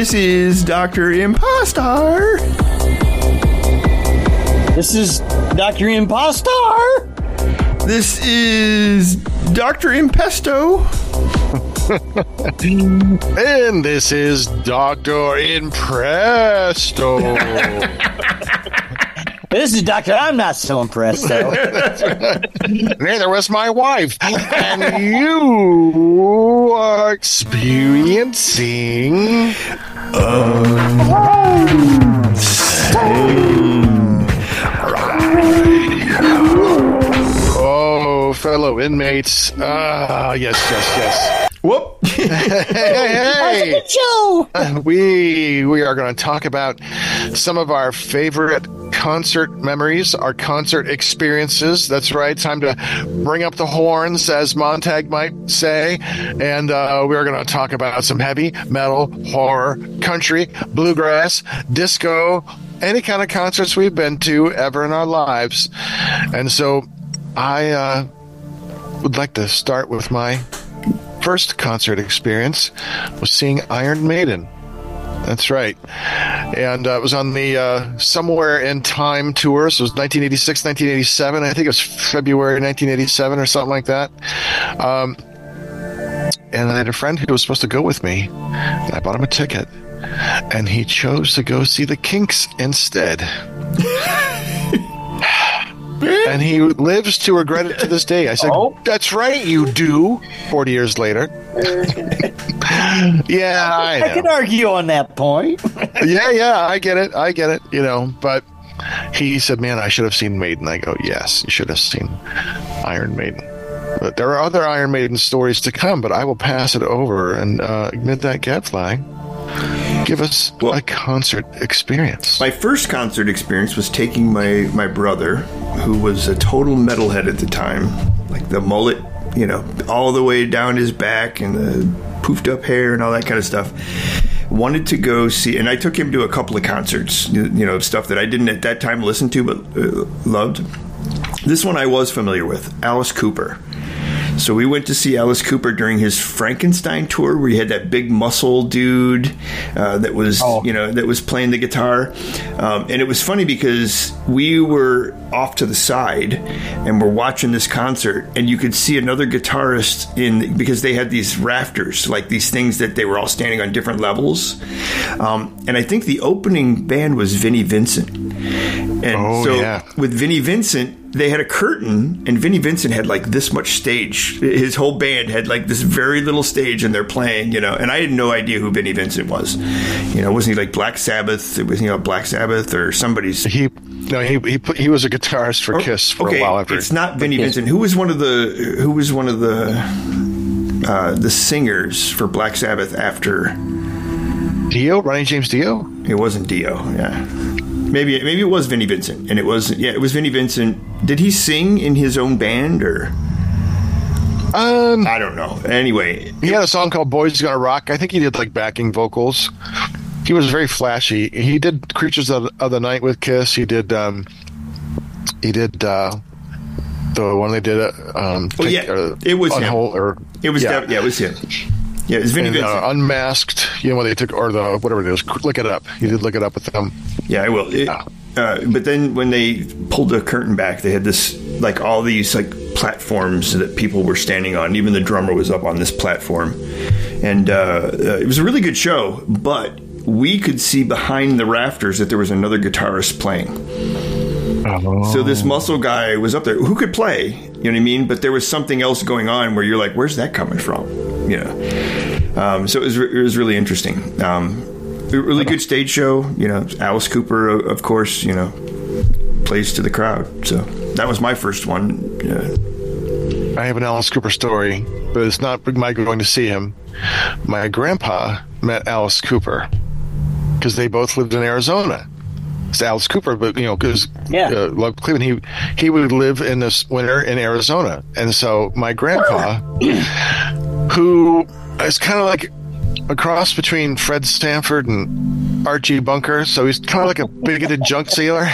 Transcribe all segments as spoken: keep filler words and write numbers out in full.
This is Doctor Impostar. This is Doctor Impostar. This is Doctor Impesto. And this is Doctor Impresto. This is Doctor I'm not so impressed, though. Neither was my wife. And you are experiencing... Oh, fellow inmates. Ah, yes, yes, yes. Whoop. Hey, hey, hey. Joe. We, we are going to talk about some of our favorite concert memories, our concert experiences. That's right. Time to bring up the horns, as Montag might say. And uh, we're going to talk about some heavy metal, horror, country, bluegrass, disco, any kind of concerts we've been to ever in our lives. And so I uh, would like to start with my first concert experience was seeing Iron Maiden. That's right. And uh, it was on the uh, Somewhere in Time tour. So it was nineteen eighty-six, nineteen eighty-seven. I think it was February nineteen eighty-seven or something like that. Um, and I had a friend who was supposed to go with me. And I bought him a ticket. And he chose to go see the Kinks instead. And he lives to regret it to this day. I said, oh. That's right, you do, forty years later. Yeah, I know. I can argue on that point. yeah, yeah, I get it. I get it, you know. But he said, man, I should have seen Maiden. I go, yes, you should have seen Iron Maiden. But there are other Iron Maiden stories to come, but I will pass it over. And uh, Midnight Gadfly, give us well, a concert experience. My first concert experience was taking my, my brother, who was a total metalhead at the time, like the mullet, you know, all the way down his back and the poofed up hair and all that kind of stuff. Wanted to go see, and I took him to a couple of concerts, you know, stuff that I didn't at that time listen to but uh, loved. This one I was familiar with, Alice Cooper. So we went to see Alice Cooper during his Frankenstein tour, where he had that big muscle dude uh, that was, oh. you know, that was playing the guitar. Um, and it was funny because we were off to the side and we're watching this concert, and you could see another guitarist in, because they had these rafters, like these things that they were all standing on different levels. Um, and I think the opening band was Vinnie Vincent. And oh, so yeah. with Vinnie Vincent, they had a curtain, and Vinnie Vincent had like this much stage. His whole band had like this very little stage, and they're playing, you know. And I had no idea who Vinnie Vincent was. You know, wasn't he like Black Sabbath? Was he, you know, Black Sabbath or somebody's? He no, he he put, he was a guitarist for Kiss for okay, a while after. It's not Vinnie Vincent. Who was one of the Who was one of the uh, the singers for Black Sabbath after Dio? Ronnie James Dio? It wasn't Dio. Yeah. Maybe maybe it was Vinnie Vincent, and it was yeah, it was Vinnie Vincent. Did he sing in his own band or? Um, I don't know. Anyway, he had a song called "Boys Gonna Rock." I think he did like backing vocals. He was very flashy. He did "Creatures of, of the Night" with Kiss. He did. Um, he did uh, the one they did. Um, oh yeah, uh, it was him. Or, it was yeah. That, yeah, it was him. Yeah, it was Vinnie and, Vincent. Uh, Unmasked, you know, when they took, or the, whatever it is, look it up. You did look it up with them. Yeah, I will. It, yeah. uh, but then when they pulled the curtain back, they had this, like, all these, like, platforms that people were standing on. Even the drummer was up on this platform. And uh, uh, it was a really good show, but we could see behind the rafters that there was another guitarist playing. Oh. So this muscle guy was up there who could play, you know what I mean? But there was something else going on where you're like, where's that coming from? You know? Um, so it was, it was really interesting. Um, a really good stage show. You know, Alice Cooper, of course, you know, plays to the crowd. So that was my first one. Yeah. I have an Alice Cooper story, but it's not my going to see him. My grandpa met Alice Cooper because they both lived in Arizona. It's Alice Cooper, but, you know, because yeah. uh, loved Cleveland, he, he would live in this winter in Arizona. And so my grandpa, who is kind of like a cross between Fred Sanford and Archie Bunker, so he's kind of like a bigoted junk sailor.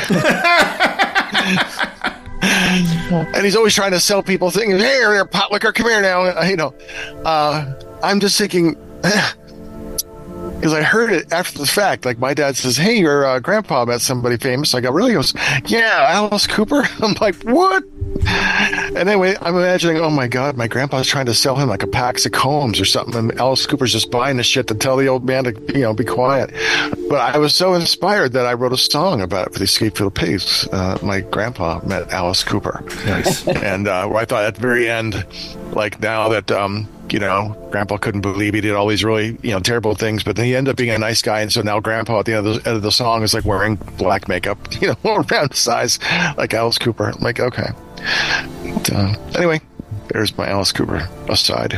And he's always trying to sell people things. Hey, here, pot liquor, come here now. You know, uh, I'm just thinking, because I heard it after the fact. Like my dad says, "Hey, your uh, grandpa met somebody famous." I go, "Really?" He goes, "Yeah, Alice Cooper." I'm like, "What?" And anyway, I'm imagining, oh my God, my grandpa's trying to sell him like a pack of combs or something, and Alice Cooper's just buying the shit to tell the old man to, you know, be quiet. But I was so inspired that I wrote a song about it for the Escape Field Pigs. Uh, my grandpa met Alice Cooper. Nice. And uh, I thought at the very end, like now that, um, you know, Grandpa couldn't believe he did all these really, you know, terrible things, but then he ended up being a nice guy, and so now Grandpa at the end of the, end of the song is like wearing black makeup, you know, around his size, like Alice Cooper. I'm like, okay. But, uh, anyway, there's my Alice Cooper aside.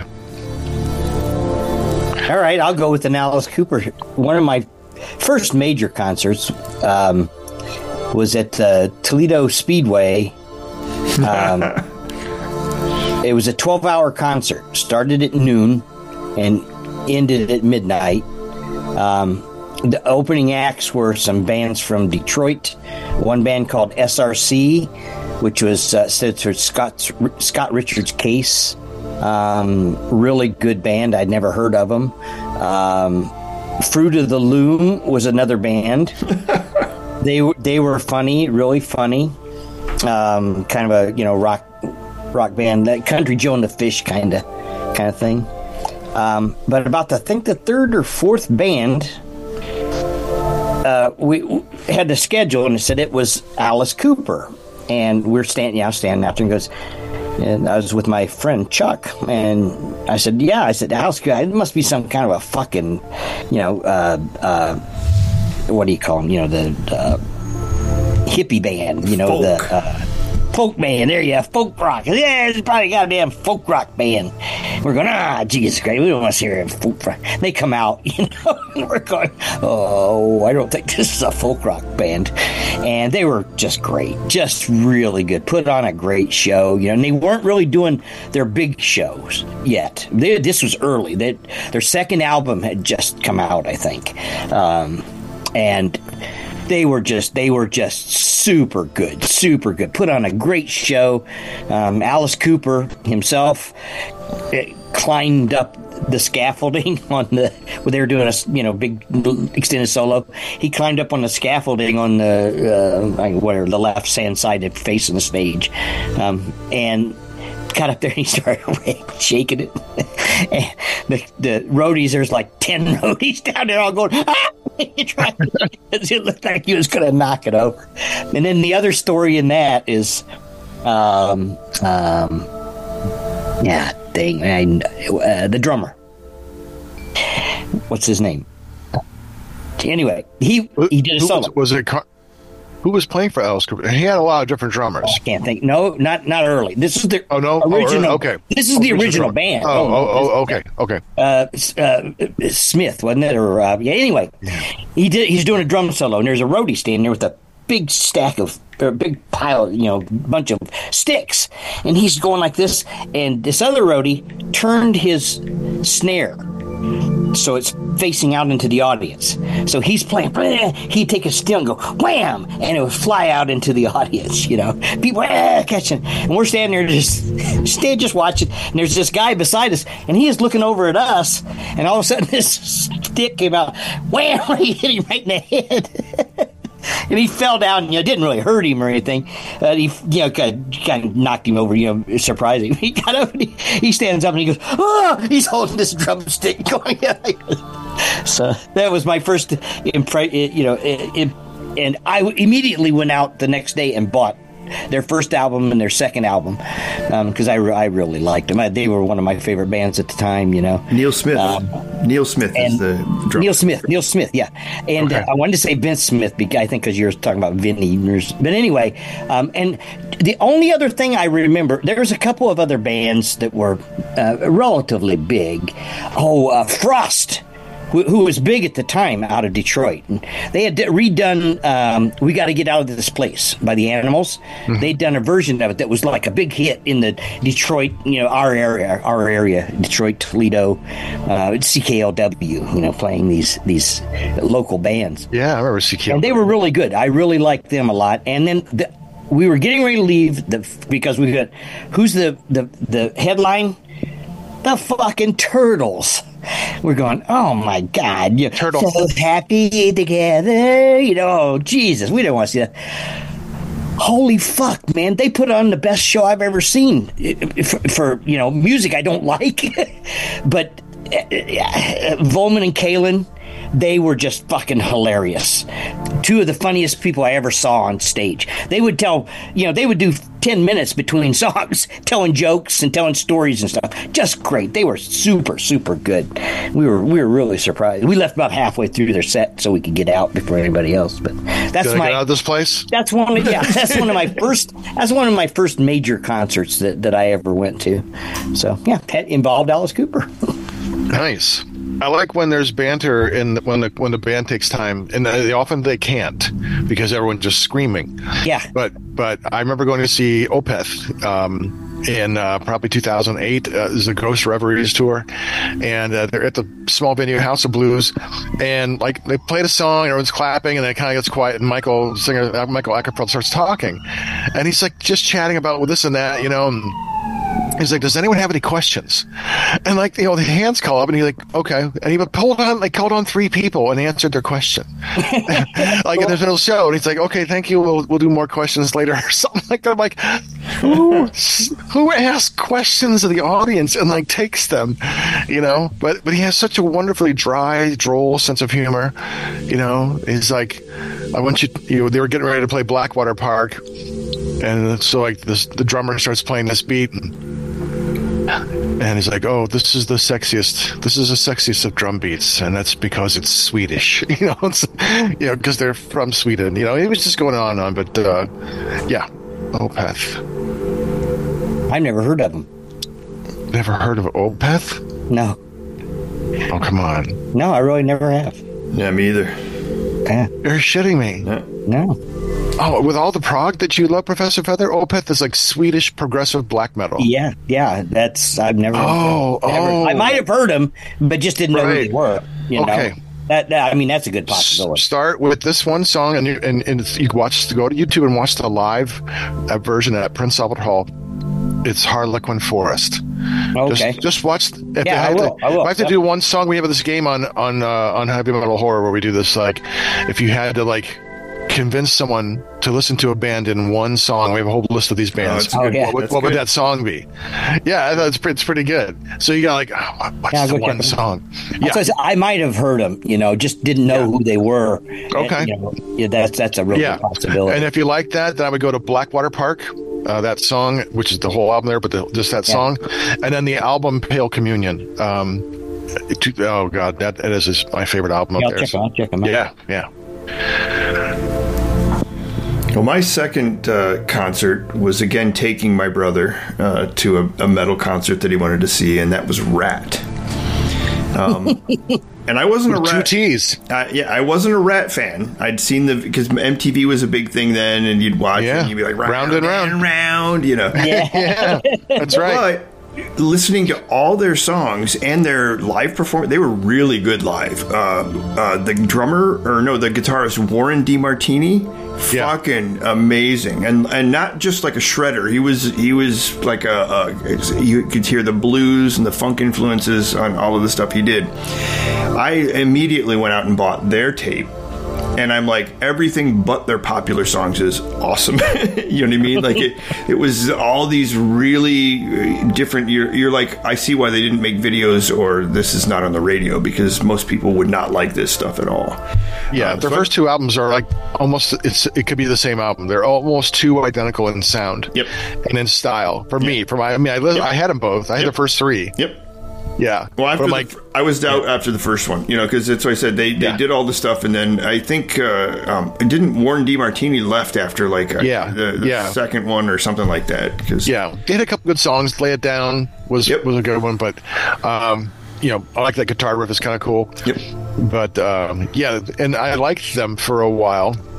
All right, I'll go with an Alice Cooper. One of my first major concerts um, was at the Toledo Speedway. Um, it was a twelve-hour concert. Started at noon and ended at midnight. Um, the opening acts were some bands from Detroit. One band called S R C, which was uh, stood for Scott Scott Richards Case. Um, really good band. I'd never heard of them. Um, Fruit of the Loom was another band. they they were funny, really funny. Um, kind of a you know rock rock band, that Country Joe and the Fish kind of kind of thing. Um, but about the, I think the third or fourth band, uh, we, we had the schedule, and it said it was Alice Cooper, and we're standing, yeah, standing out there, and goes, and I was with my friend Chuck, and I said, yeah, I said, Alice Cooper, it must be some kind of a fucking, you know, uh, uh, what do you call them? You know, the uh, hippie band, you know, folk. the uh, folk band. There you have folk rock. Yeah, it's probably got a damn folk rock band. We're going, ah, Jesus Christ, we don't want to hear folk rock. They come out, you know, and we're going, oh, I don't think this is a folk rock band. And they were just great, just really good. Put on a great show, you know, and they weren't really doing their big shows yet. They, this was early. They, their second album had just come out, I think. Um, and they were just they were just super good, super good. Put on a great show. Um, Alice Cooper himself climbed up the scaffolding on the where they were doing a you know big extended solo. He climbed up on the scaffolding on the uh, where the left hand side facing the stage, um, and got up there and he started shaking it. And the the roadies, there's like ten roadies down there all going, ah! It looked like he was going to knock it over. And then the other story in that is, um, um, yeah, dang, I, uh, the drummer. What's his name? Anyway, he he did a solo. Was, was it? Car- Who was playing for Alice Cooper? He had a lot of different drummers. I can't think. No, not not early. This is the oh no original. Oh, okay, this is oh, the original drum. band. Oh, oh, oh, okay, okay. Uh, uh, Smith, wasn't it? Or uh, yeah. Anyway, he did. He's doing a drum solo, and there's a roadie standing there with a big stack of, or a big pile, you know, bunch of sticks, and he's going like this. And this other roadie turned his snare so it's facing out into the audience. So he's playing, he'd take a steel and go wham, and it would fly out into the audience, you know. People ah, catching, and we're standing there just stand just watching, and there's this guy beside us, and he is looking over at us, and all of a sudden this stick came out, wham, he hit him right in the head. And he fell down, you know, it didn't really hurt him or anything. Uh, he, you know, kind of, kind of knocked him over, you know, surprising. He got up and he, he stands up and he goes, oh, he's holding this drumstick going. So that was my first impression, you know, and I immediately went out the next day and bought their first album and their second album because um, I, I really liked them. I, they were one of my favorite bands at the time, you know. Neil Smith. Um, Neil Smith is the drummer. Neil Smith. Neil Smith, yeah. And okay. uh, I wanted to say Vince Smith, I think, because you were talking about Vinny. But anyway, um, and the only other thing I remember, there was a couple of other bands that were uh, relatively big. Oh, uh, Frost, who was big at the time out of Detroit. And they had redone um, We Gotta Get Out of This Place by the Animals. Mm-hmm. They'd done a version of it that was like a big hit in the Detroit, you know, our area, our area, Detroit, Toledo, uh, C K L W, you know, playing these these local bands. Yeah, I remember C K L W. And they were really good. I really liked them a lot. And then the, we were getting ready to leave the, because we got, who's the, the, the headline? the fucking Turtles. We're going, oh my God, you're Turtle. so happy together. You know, Jesus, we don't want to see that. Holy fuck, man. They put on the best show I've ever seen for, for you know, music I don't like. But uh, Volman and Kalen, they were just fucking hilarious. Two of the funniest people I ever saw on stage. They would tell, you know, they would do ten minutes between songs, telling jokes and telling stories and stuff. Just great. They were super, super good. We were we were really surprised. We left about halfway through their set so we could get out before anybody else. But that's Did I my get out of this place. That's one of yeah. That's one of my first. That's one of my first major concerts that, that I ever went to. So yeah, that involved Alice Cooper. Nice. I like when there's banter and when the when the band takes time, and they, often they can't because everyone's just screaming. Yeah. But but I remember going to see Opeth um, in uh, probably two thousand eight. Uh, it was the Ghost Reveries tour, and uh, they're at the small venue House of Blues, and like they played a song, everyone's clapping, and then it kind of gets quiet, and Michael singer uh, Michael Ackerfeld starts talking, and he's like just chatting about well, this and that, you know. And, he's like, does anyone have any questions? And like, you know, the hands call up and he's like, okay. And he pulled on, they called on three people and answered their question. Like in the middle show. And he's like, okay, thank you. We'll, we'll do more questions later or something like that. I'm like, who, who asks questions of the audience and like takes them, you know? But, but he has such a wonderfully dry, droll sense of humor. You know, he's like, I want you, you know, they were getting ready to play Blackwater Park. And so like this, the drummer starts playing this beat and, and he's like, oh, this is the sexiest, this is the sexiest of drum beats. And that's because it's Swedish, you know, it's, you know, because they're from Sweden, you know, it was just going on and on. But uh, yeah, Opeth. I've never heard of them. Never heard of Opeth? No. Oh, come on. No, I really never have. Yeah, me either. Yeah. You're shitting me. Yeah. No. Oh, with all the prog that you love, Professor Feather, Opeth is like Swedish progressive black metal. Yeah, yeah. That's I've never. Oh, never, oh. I might have heard them, but just didn't know Right. who they were. You Okay. know? That, that I mean, that's a good possibility. Start with this one song, and you and, and you can watch. Go to YouTube and watch the live uh, version at Prince Albert Hall. It's Harlequin Forest. Okay. Just, just watch. If Yeah, I I have will, to, I will. if I have to Yep. do one song. We have this game on on uh, on Heavy Metal Horror where we do this. Like, if you had to like convince someone to listen to a band in one song, we have a whole list of these bands. that's good. Oh, yeah. What, would- That's what would good. that song be? Yeah, that's pretty, it's pretty good. So you got like, oh, what's Yeah, the good one check. song? That's Yeah. what I said, I might have heard them, you know, just didn't know who they were. Okay. And, you know, yeah, that's that's a real Yeah. good possibility. And if you like that, then I would go to Blackwater Park, uh, that song, which is the whole album there, but the, just that Yeah. song. And then the album Pale Communion. Um, to, oh, God, that, that is just my favorite album Yeah, up I'll there. check, I'll check them out. Yeah, yeah. Well, my second uh, concert was again taking my brother uh, to a, a metal concert that he wanted to see, and that was Rat. Um, and I wasn't a Two Rat. T's. Uh, yeah, I wasn't a Rat fan. I'd seen the because M T V was a big thing then, and you'd watch Yeah. it, and you'd be like round, Round and round. round, you know. Yeah, that's right. But listening to all their songs and their live performance, they were really good live. Uh, uh, the drummer, or no, the guitarist Warren DeMartini, Yeah. fucking amazing, and and not just like a shredder. He was he was like a, a you could hear the blues and the funk influences on all of the stuff he did. I immediately went out and bought their tape. And I'm like, everything but their popular songs is awesome. You know what I mean? Like it, it was all these really different. You're, you're like, I see why they didn't make videos or this is not on the radio, because most people would not like this stuff at all. Yeah, Um, their so- first two albums are like almost, it's it could be the same album. They're almost too identical in sound. Yep. And in style. For me, for my, I mean, I, li- Yep. I had them both. I had Yep. the first three. Yep. Yeah. Well, after But I'm the, like, I was out after the first one, you know, because that's what I said. They they Yeah. did all the stuff, and then I think uh, um, didn't Warren DeMartini left after like a, Yeah, the, the yeah. second one or something like that. Cause, yeah, they had a couple good songs. Lay It Down was Yep. was a good one, but um, you know, I like that guitar riff. It's kind of cool. Yep. But um, yeah, and I liked them for a while,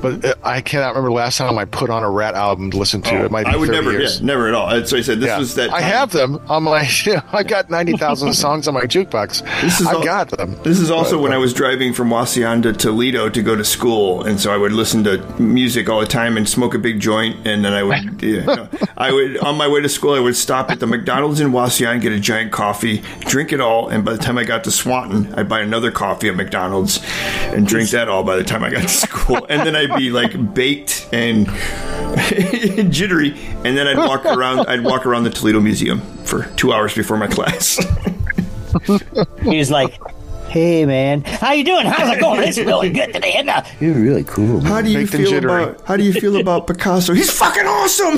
but uh, I cannot remember the last time I put on a Rat album to listen to. Oh, it might be I would thirty never, years. yeah, never at all. So I said this Yeah. was that. I time. have them on my. You know, I got ninety thousand songs on my jukebox. This is I al- got them. This is also But, when uh, I was driving from Wasion to Toledo to go to school, and so I would listen to music all the time and smoke a big joint, and then I would, you know, I would on my way to school, I would stop at the McDonald's in Wasion, get a giant coffee, drink it all, and by the time I got to Swanton, I'd buy another coffee at McDonald's and drink that all by the time I got to school, and then I'd be like baked and jittery, and then I'd walk around. I'd walk around the Toledo Museum for two hours before my class. He's like, "Hey, man, how you doing? How's it going? It's really good today. And, uh, you're really cool." How do you Baked and feel jittery. about How do you feel about Picasso? He's fucking awesome.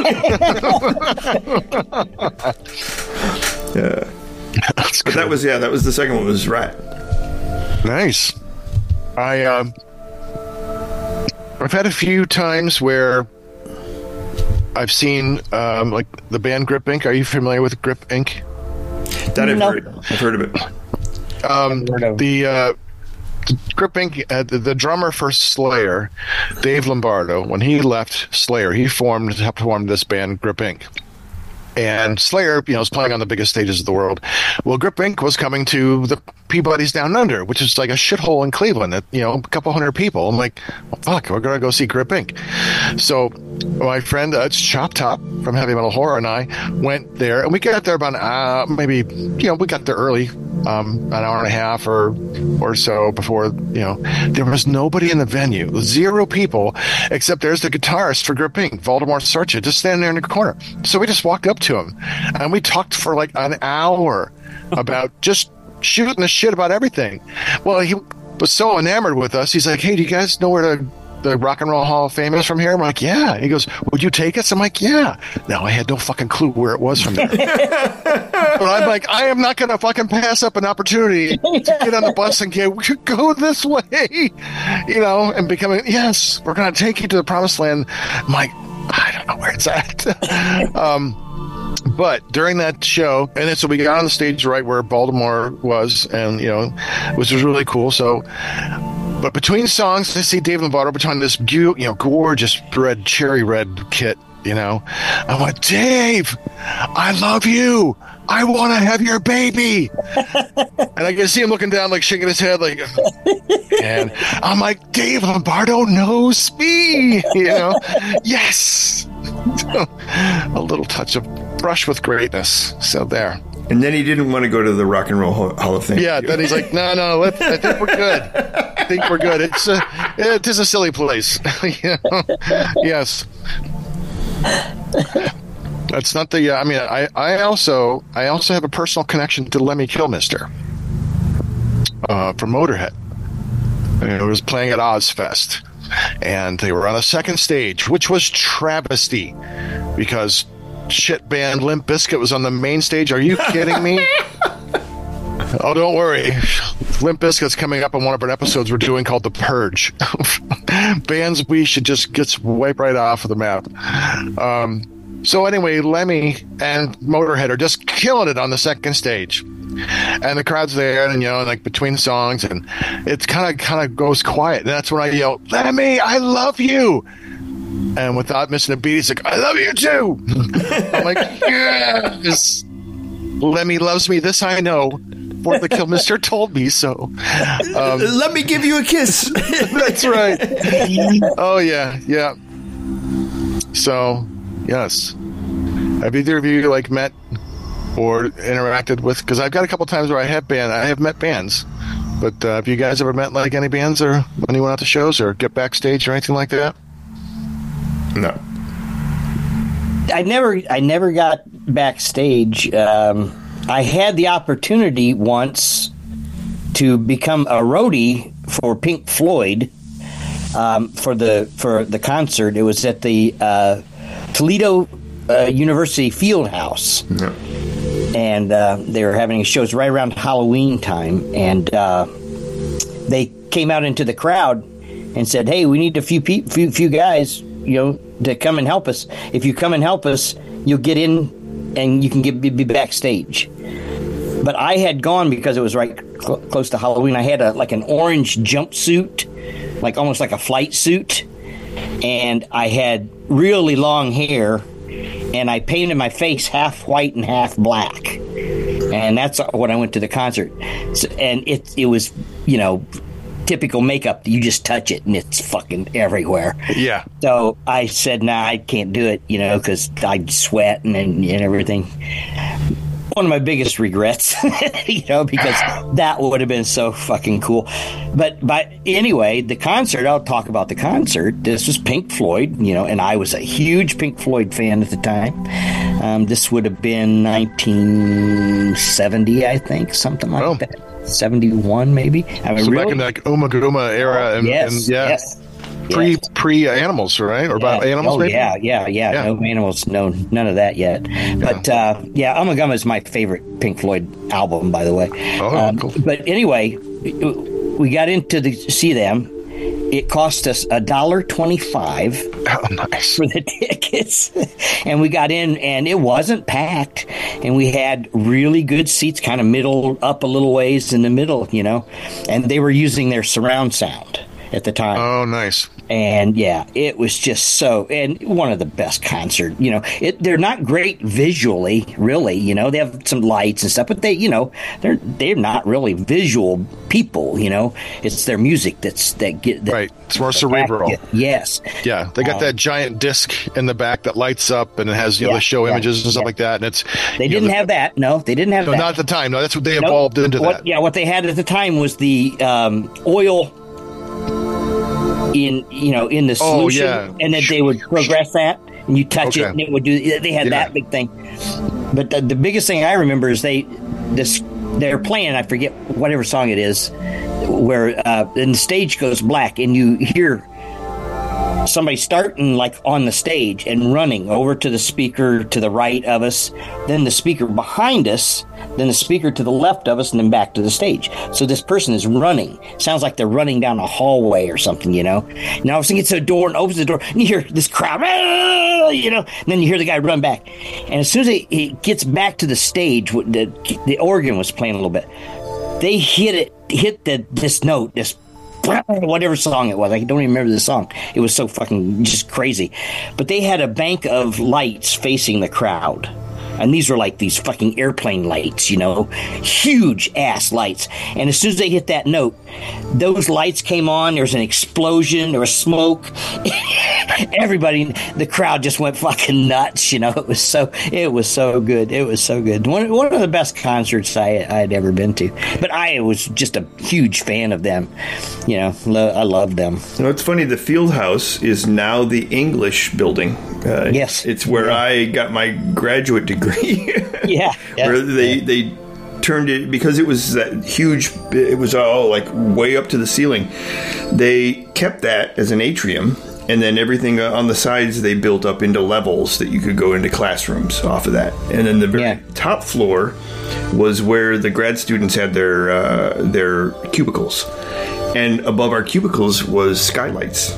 yeah, That's but that good. was yeah, that was the second one was Rat. Nice. I um, I've had a few times where I've seen um, like the band Grip Incorporated. Are you familiar with Grip Incorporated? That I've No. heard. I've heard of it. Um, Heard of- the uh, Grip Incorporated, uh, the, the drummer for Slayer, Dave Lombardo, when he left Slayer, he formed helped form this band Grip Incorporated. And Slayer, you know, is playing on the biggest stages of the world. Well, Grip Incorporated was coming to the Peabody's Down Under, which is like a shithole in Cleveland. That, you know, a couple hundred people. I'm like, well, fuck, we're gonna go see Grip Incorporated. So my friend, uh, it's Chop Top from Heavy Metal Horror, and I went there, and we got there about uh, maybe, you know, we got there early, um, an hour and a half or or so before, you know, there was nobody in the venue, zero people, except there's the guitarist for Grip Incorporated, Voldemort Sorcha, just standing there in the corner. So we just walked up to him, and we talked for like an hour about just shooting the shit about everything. Well, he was so enamored with us. He's like, "Hey, do you guys know where the, the Rock and Roll Hall of Fame is from here?" I'm like, "Yeah." He goes, "Would you take us?" I'm like, "Yeah." Now, I had no fucking clue where it was from there. But I'm like, I am not going to fucking pass up an opportunity to get on the bus and get, go this way, you know, and becoming, yes, we're going to take you to the promised land. I'm like, I don't know where it's at. um, But during that show, and then so we got on the stage right where Baltimore was, and, you know, which was really cool. So, but between songs, I see Dave Lombardo between this, you know, gorgeous red, cherry red kit, you know. I went, "Dave, I love you. I want to have your baby." And I can see him looking down, like shaking his head, like, and I'm like, "Dave Lombardo knows me, you know." Yes. A little touch of brush with greatness. So there. And then he didn't want to go to the Rock and Roll Ho- Hall of Fame. Yeah, then he's like, no, no, let, I think we're good. I think we're good. It's a, it is a silly place. You know? Yes. That's not the. Uh, I mean, I, I also I also have a personal connection to Lemmy Kilmister uh, from Motorhead. And it was playing at Ozfest, and they were on a second stage, which was travesty because shit band Limp Bizkit was on the main stage. Are you kidding me? Oh, don't worry. Limp Bizkit's coming up on one of our episodes we're doing called The Purge. Bands we should just get wipe right off of the map. Um, so anyway, Lemmy and Motorhead are just killing it on the second stage. And the crowd's there, and, you know, like between songs, and it kind of kind of goes quiet. And that's when I yell, "Lemmy, I love you!" And without missing a beat, he's like, "I love you too." I'm like, "Yes, Lemmy loves me. This I know, for the Kilmister told me so." Um, Let me give you a kiss. that's right. Oh yeah, yeah. So, yes. Have either of you like met or interacted with? Because I've got a couple times where I have band, I have met bands. But uh, have you guys ever met like any bands, or when you went out to shows, or get backstage or anything like that? No. I never, I never got backstage. Um, I had the opportunity once to become a roadie for Pink Floyd um, for the for the concert. It was at the uh, Toledo uh, University Fieldhouse, No. and uh, they were having shows right around Halloween time, and uh, they came out into the crowd and said, "Hey, we need a few pe- few few guys, you know, to come and help us. If you come and help us, you'll get in and you can get be, be backstage." But I had gone because it was right cl- close to Halloween. I had a like an orange jumpsuit, like almost like a flight suit, and I had really long hair, and I painted my face half white and half black, and that's when I went to the concert. So, and it it was, you know, typical makeup. You just touch it and it's fucking everywhere. Yeah. So I said, nah, I can't do it, you know, because I'd sweat and, and and everything. One of my biggest regrets, you know, because that would have been so fucking cool. But but anyway, the concert, I'll talk about the concert. This was Pink Floyd, you know, and I was a huge Pink Floyd fan at the time. Um, this would have been nineteen seventy, I think, something like oh. that. seventy-one, maybe. I mean, so really? back in the Uma Guma era. And, yes, and yeah. yes. Pre yes. pre animals, right? Or about yeah. animals, oh, maybe? Yeah, yeah, yeah, yeah. No animals, no, none of that yet. But yeah, uh, yeah Ummagumma is my favorite Pink Floyd album, by the way. Oh, um, cool. But anyway, we got into the see them. It cost us a dollar twenty-five oh, nice. for the tickets, and we got in, and it wasn't packed, and we had really good seats, kind of middle up a little ways in the middle, you know, and they were using their surround sound at the time. Oh, nice. And yeah, it was just so, and one of the best concert, you know, it, they're not great visually, really, you know, they have some lights and stuff, but they, you know, they're, they're not really visual people, you know, it's their music that's, that get, that, right. It's more cerebral. Yes. Yeah. They got um, that giant disc in the back that lights up and it has, you know, yeah, the show yeah, images and stuff yeah. like that. And it's, they didn't know, have the, that. No, they didn't have no, that. not at the time. No, that's what they nope. evolved into what, that. Yeah. What they had at the time was the um, oil in, you know, in the solution, oh, yeah. and then they would progress that, and you touch okay. it, and it would do. They had yeah. that big thing. But the, the biggest thing I remember is they, this, they're playing. I forget whatever song it is, where uh, and the stage goes black, and you hear somebody starting like on the stage and running over to the speaker to the right of us, then the speaker behind us, then the speaker to the left of us, and then back to the stage. So this person is running. Sounds like they're running down a hallway or something, you know. Now all of a sudden gets to the door and opens the door, and you hear this crowd, you know, and then you hear the guy run back. And as soon as he, he gets back to the stage, the, the organ was playing a little bit. They hit it, hit the this note, this whatever song it was. I don't even remember the song. It was so fucking just crazy. But they had a bank of lights facing the crowd. And these were like these fucking airplane lights, you know, huge ass lights. And as soon as they hit that note, those lights came on. There was an explosion. There was smoke. Everybody, the crowd just went fucking nuts. You know, it was so, it was so good. It was so good. One, one of the best concerts I I'd ever been to. But I was just a huge fan of them. You know, lo- I love them. You know, it's funny. The Field House is now the English building. Uh, yes, it's where yeah. I got my graduate degree. yeah, yeah, where they yeah. they turned it because it was that huge. It was all like way up to the ceiling. They kept that as an atrium, and then everything on the sides they built up into levels that you could go into classrooms off of that. And then the very yeah. top floor was where the grad students had their uh, their cubicles, and above our cubicles was skylights.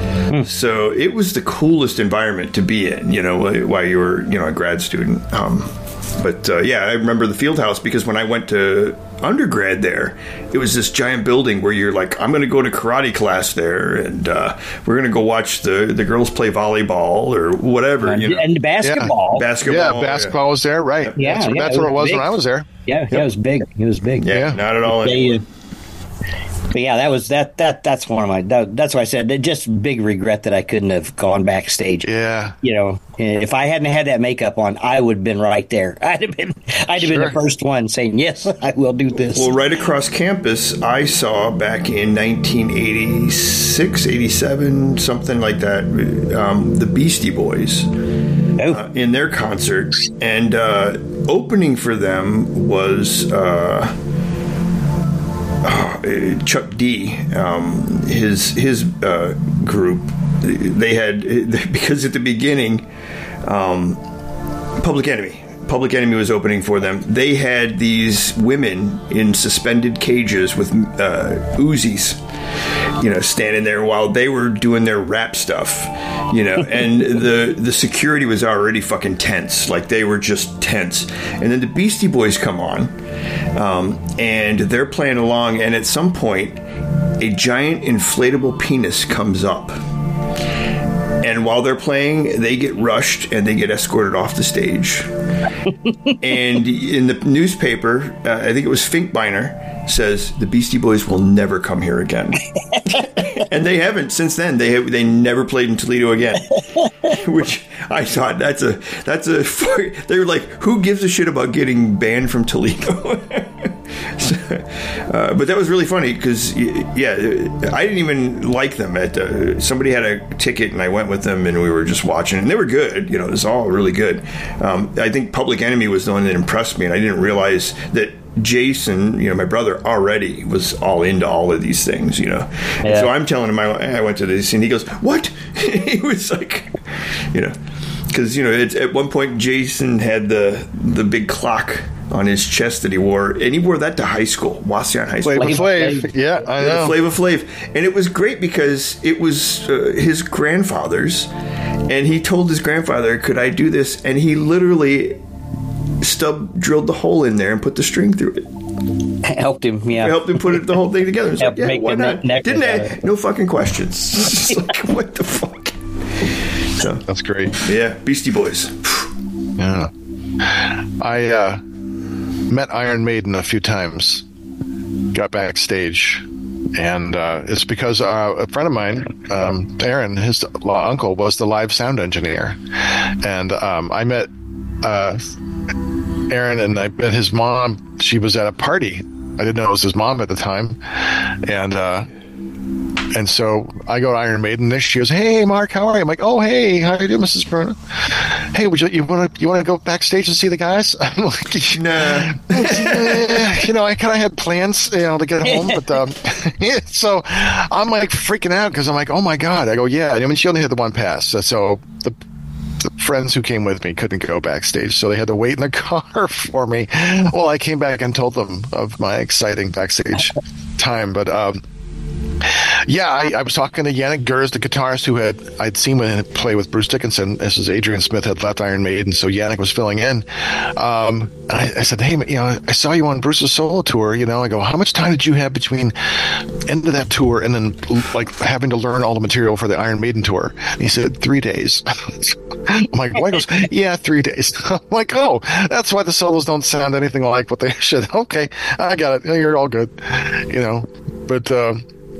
So it was the coolest environment to be in, you know, while you were, you know, a grad student. Um, but uh, yeah, I remember the Field House because when I went to undergrad there, it was this giant building where you're like, I'm going to go to karate class there, and uh, we're going to go watch the, the girls play volleyball or whatever. And, you know. and basketball. Yeah. Basketball. Yeah, basketball yeah. was there, right. Yeah, that's, yeah, that's it what it was big. when I was there. Yeah, yep. yeah, it was big. It was big. Yeah, yeah. Not at all. They, uh, But yeah, that was that that that's one of my that, that's why I said that just big regret that I couldn't have gone backstage. Yeah, you know, if I hadn't had that makeup on, I would have been right there. I'd have been I'd have sure. been the first one saying yes, I will do this. Well, right across campus, I saw back in nineteen eighty-six, eighty-seven, something like that, um, the Beastie Boys oh. uh, in their concert, and uh, opening for them was. Uh, Uh, Chuck D, um, his his uh, group, they had because at the beginning, um, Public Enemy, Public Enemy was opening for them. They had these women in suspended cages with uh, Uzis, you know, standing there while they were doing their rap stuff, you know, and the the security was already fucking tense, like they were just tense. And then the Beastie Boys come on. Um, and they're playing along, and at some point, a giant inflatable penis comes up. And while they're playing, they get rushed and they get escorted off the stage. And in the newspaper, uh, I think it was Finkbeiner, says the Beastie Boys will never come here again. And they haven't since then. They have, they never played in Toledo again. Which I thought that's a that's a. They were like, who gives a shit about getting banned from Toledo? So, uh, but that was really funny because, yeah, I didn't even like them. At uh, somebody had a ticket and I went with them and we were just watching, and they were good. You know, it was all really good. Um, I think Public Enemy was the one that impressed me, and I didn't realize that Jason, you know, my brother, already was all into all of these things, you know. Yeah. So I'm telling him I, I went to this, and he goes, "What?" He was like, you know, because, you know, it's, at one point Jason had the the big clock on his chest that he wore, and he wore that to high school, Wauseon High School. Flavor Flav, yeah, I know. Flavor Flav, and it was great because it was uh, his grandfather's, and he told his grandfather, "Could I do this?" And he literally stub drilled the hole in there and put the string through it. Helped him, yeah. Helped him put it, the whole thing together. It's like, yeah, why not? Ne- Didn't I? No fucking questions. It's like, what the fuck? So, that's great. Yeah, Beastie Boys. Yeah, I uh, met Iron Maiden a few times. Got backstage, and uh, it's because uh, a friend of mine, um, Aaron, his uncle, was the live sound engineer, and um, I met uh, Aaron, and I met his mom. She was at a party. I didn't know it was his mom at the time, and uh, and so I go to Iron Maiden. And she goes, "Hey, Mark, how are you?" I'm like, "Oh, hey, how are you doing, Missus Bruno? Hey, would you you want to you want to go backstage and see the guys?" I'm like, "Nah." You know, I kind of had plans, you know, to get home, but um, so I'm like freaking out because I'm like, "Oh my god!" I go, "Yeah." I mean, she only had the one pass, so the. The friends who came with me couldn't go backstage, so they had to wait in the car for me. Well, I came back and told them of my exciting backstage time. But um, yeah, I, I was talking to Yannick Gers, the guitarist who had I'd seen him play with Bruce Dickinson. This is Adrian Smith had left Iron Maiden, so Yannick was filling in. Um, I, I said, "Hey, you know, I saw you on Bruce's solo tour. You know, I go, how much time did you have between end of that tour and then like having to learn all the material for the Iron Maiden tour?" And he said, three days. I'm like, "Why?" He goes, "Yeah, three days." I'm like, "Oh, that's why the solos don't sound anything like what they should." Okay, I got it. You're all good, you know. But uh,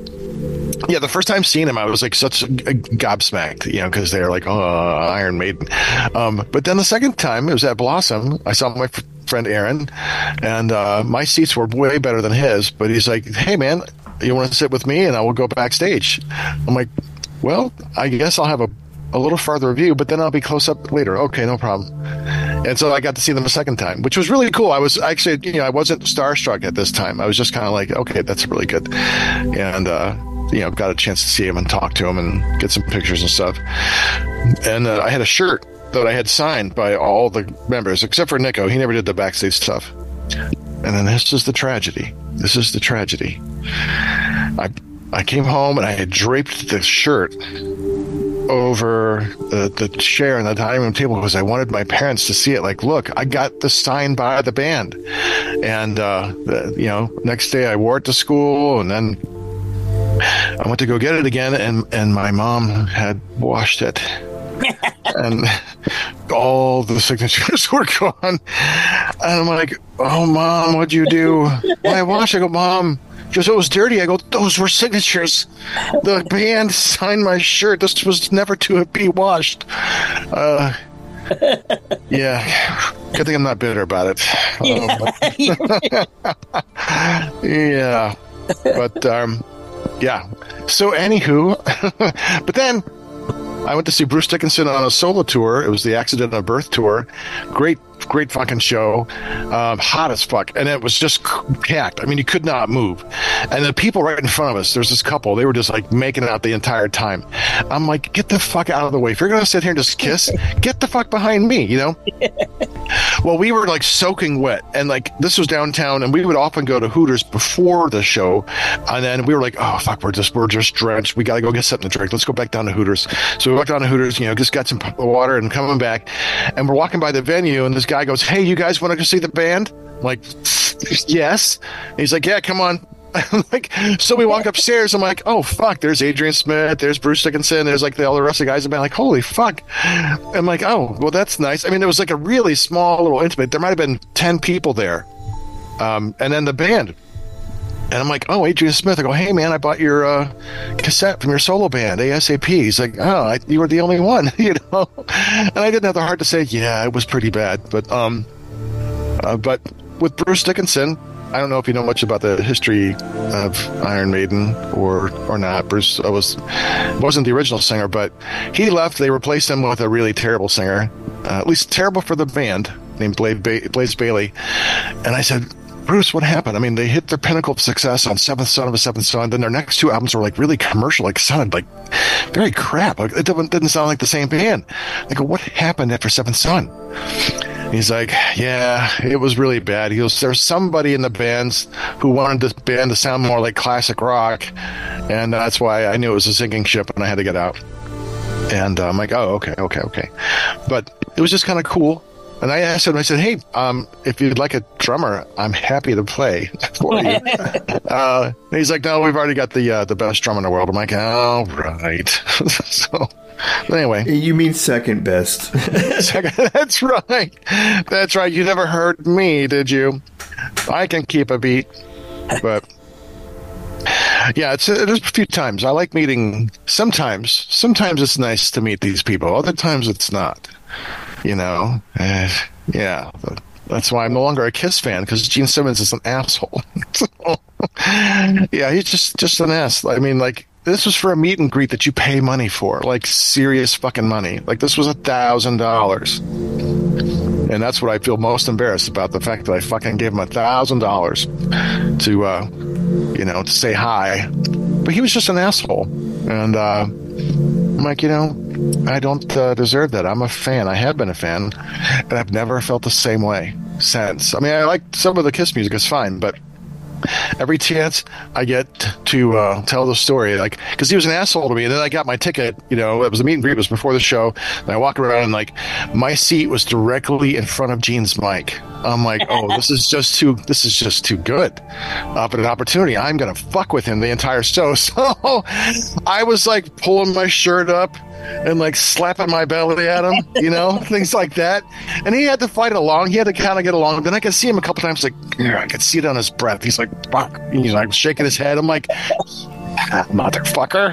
yeah, the first time seeing him, I was like such a gobsmacked, you know, because they're like, "Oh, Iron Maiden." Um, but then the second time, it was at Blossom. I saw my f- friend Aaron, and uh, my seats were way better than his. But he's like, "Hey, man, you want to sit with me, and I will go backstage?" I'm like, "Well, I guess I'll have a." a little farther view, but then I'll be close up later." Okay, no problem. And so I got to see them a second time, which was really cool. I was actually, you know, I wasn't starstruck at this time. I was just kind of like, okay, that's really good. And, uh, you know, got a chance to see him and talk to him and get some pictures and stuff. And uh, I had a shirt that I had signed by all the members, except for Nico. He never did the backstage stuff. And then this is the tragedy. This is the tragedy. I, I came home and I had draped the shirt over the, the chair and the dining room table because I wanted my parents to see it. Like, look, I got this signed by the band. And, uh, the, you know, next day I wore it to school, and then I went to go get it again, and, and my mom had washed it. And all the signatures were gone. And I'm like, "Oh, Mom, what'd you do?" When I washed, I go, "Mom," she goes, "it was dirty." I go, "Those were signatures. The band signed my shirt. This was never to be washed." Uh, yeah. Good thing I'm not bitter about it. Yeah. Um, yeah. But, um, yeah. So, anywho, but then I went to see Bruce Dickinson on a solo tour. It was the Accident of Birth tour. Great, great fucking show. Um, hot as fuck. And it was just packed. I mean, you could not move. And the people right in front of us, there's this couple, they were just like making it out the entire time. I'm like, get the fuck out of the way. If you're going to sit here and just kiss, get the fuck behind me, you know? Well, we were like soaking wet. And like, this was downtown, and we would often go to Hooters before the show. And then we were like, oh, fuck, we're just, we're just drenched. We got to go get something to drink. Let's go back down to Hooters. So we walked down to Hooters, you know, just got some water and coming back. And we're walking by the venue, and this guy goes, "Hey, you guys want to go see the band?" I'm like, "Yes." And he's like, "Yeah, come on." I'm like, so we walk upstairs. I'm like, oh fuck, there's Adrian Smith, there's Bruce Dickinson, there's like the all the rest of the guys. I'm like, holy fuck. I'm like, oh, well, that's nice. I mean, it was like a really small little intimate. There might have been ten people there, um, and then the band. And I'm like, oh, Adrian Smith. I go, hey man, I bought your uh, cassette from your solo band, ASAP. He's like, oh, I, you were the only one, you know. And I didn't have the heart to say, yeah, it was pretty bad, but um, uh, but with Bruce Dickinson. I don't know if you know much about the history of Iron Maiden or or not. Bruce was wasn't the original singer, but he left. They replaced him with a really terrible singer, uh, at least terrible for the band, named Blaze, ba- Blaze Bailey. And I said, Bruce, what happened? I mean, they hit their pinnacle of success on Seventh Son of a Seventh Son. Then their next two albums were like really commercial, like sounded like very crap. Like, it didn't, didn't sound like the same band. I go, what happened after Seventh Son? He's like, yeah, it was really bad. He goes, there's somebody in the bands who wanted this band to sound more like classic rock, and that's why I knew it was a sinking ship and I had to get out. And uh, I'm like, oh, okay, okay, okay. But it was just kind of cool. And I asked him, I said, hey, um, if you'd like a drummer, I'm happy to play for you. uh, and he's like, no, we've already got the uh, the best drummer in the world. I'm like, all right. So, but anyway. You mean second best. Second, that's right. That's right. You never heard me, did you? I can keep a beat. But, yeah, it's there's a few times. I like meeting, sometimes, sometimes it's nice to meet these people. Other times it's not. You know, uh, yeah, that's why I'm no longer a Kiss fan, because Gene Simmons is an asshole. So, yeah, he's just just an ass. I mean, like, this was for a meet and greet that you pay money for, like serious fucking money. Like, this was a thousand dollars, and that's what I feel most embarrassed about, the fact that I fucking gave him a thousand dollars to, uh, you know, to say hi. But he was just an asshole, and uh, I'm like, you know, I don't uh, deserve that. I'm a fan. I have been a fan, and I've never felt the same way since. I mean, I like some of the Kiss music. It's fine, but every chance I get to uh, tell the story, like, because he was an asshole to me, and then I got my ticket. You know, it was a meet and greet. It was before the show, and I walked around, and like, my seat was directly in front of Gene's mic. I'm like, oh, this is just too, this is just too good of an opportunity. I'm gonna fuck with him the entire show. So I was like pulling my shirt up and like slapping my belly at him, you know, things like that. And he had to fight along. He had to kind of get along. Then I could see him a couple times, like, I could see it on his breath. He's like, fuck. He's like shaking his head. I'm like, ah, motherfucker.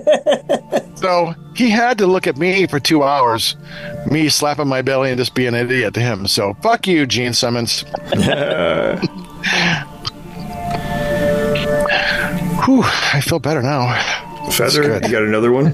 So he had to look at me for two hours, me slapping my belly and just being an idiot to him. So fuck you, Gene Simmons. Whew, I feel better now. Feather, you got another one?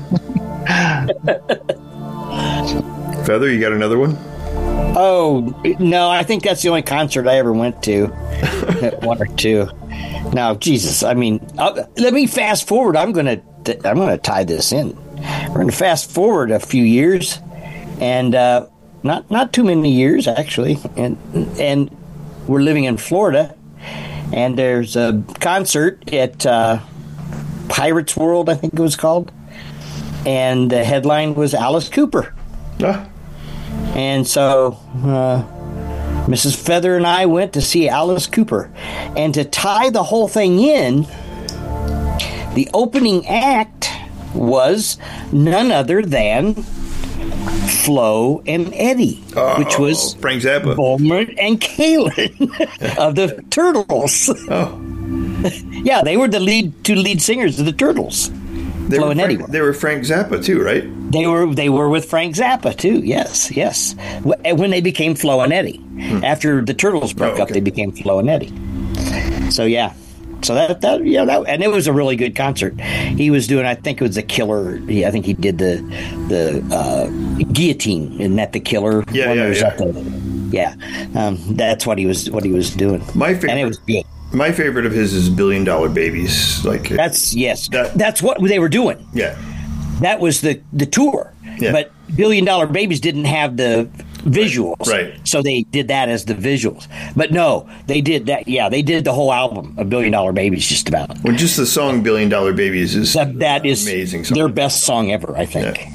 Feather, you got another one? Oh, no, I think that's the only concert I ever went to. One or two. Now, Jesus, I mean, I'll, let me fast forward. I'm going to I'm going to tie this in. We're going to fast forward a few years, and uh, not not too many years, actually. And, and we're living in Florida, and there's a concert at uh, Pirates World, I think it was called. And the headline was Alice Cooper. Ah. And so uh, Missus Feather and I went to see Alice Cooper. And to tie the whole thing in, the opening act was none other than Flo and Eddie, oh, which was Frank Zappa, Bulmer and Kaylin of the Turtles. Oh. Yeah, they were the lead two lead singers of the Turtles. They Flo were, and Frank, Eddie. they were Frank Zappa too, right? They were they were with Frank Zappa too. Yes, yes. When they became Flo and Eddie, hmm. after the Turtles broke oh, okay. up, they became Flo and Eddie. So yeah, so that that yeah, that, and it was a really good concert. He was doing, I think it was the Killer. I think he did the the uh, Guillotine, isn't that the Killer? Yeah, yeah, yeah. The, yeah. Um, that's what he was what he was doing. My favorite, and it was good. My favorite of his is Billion Dollar Babies. Like that's yes, that, that's what they were doing. Yeah. That was the, the tour, yeah. But Billion Dollar Babies didn't have the visuals, right, right? So they did that as the visuals. But no, they did that. Yeah, they did the whole album of Billion Dollar Babies, just about. Well, just the song "Billion Dollar Babies" is that, that is amazing. Song. Their best song ever, I think. Yeah.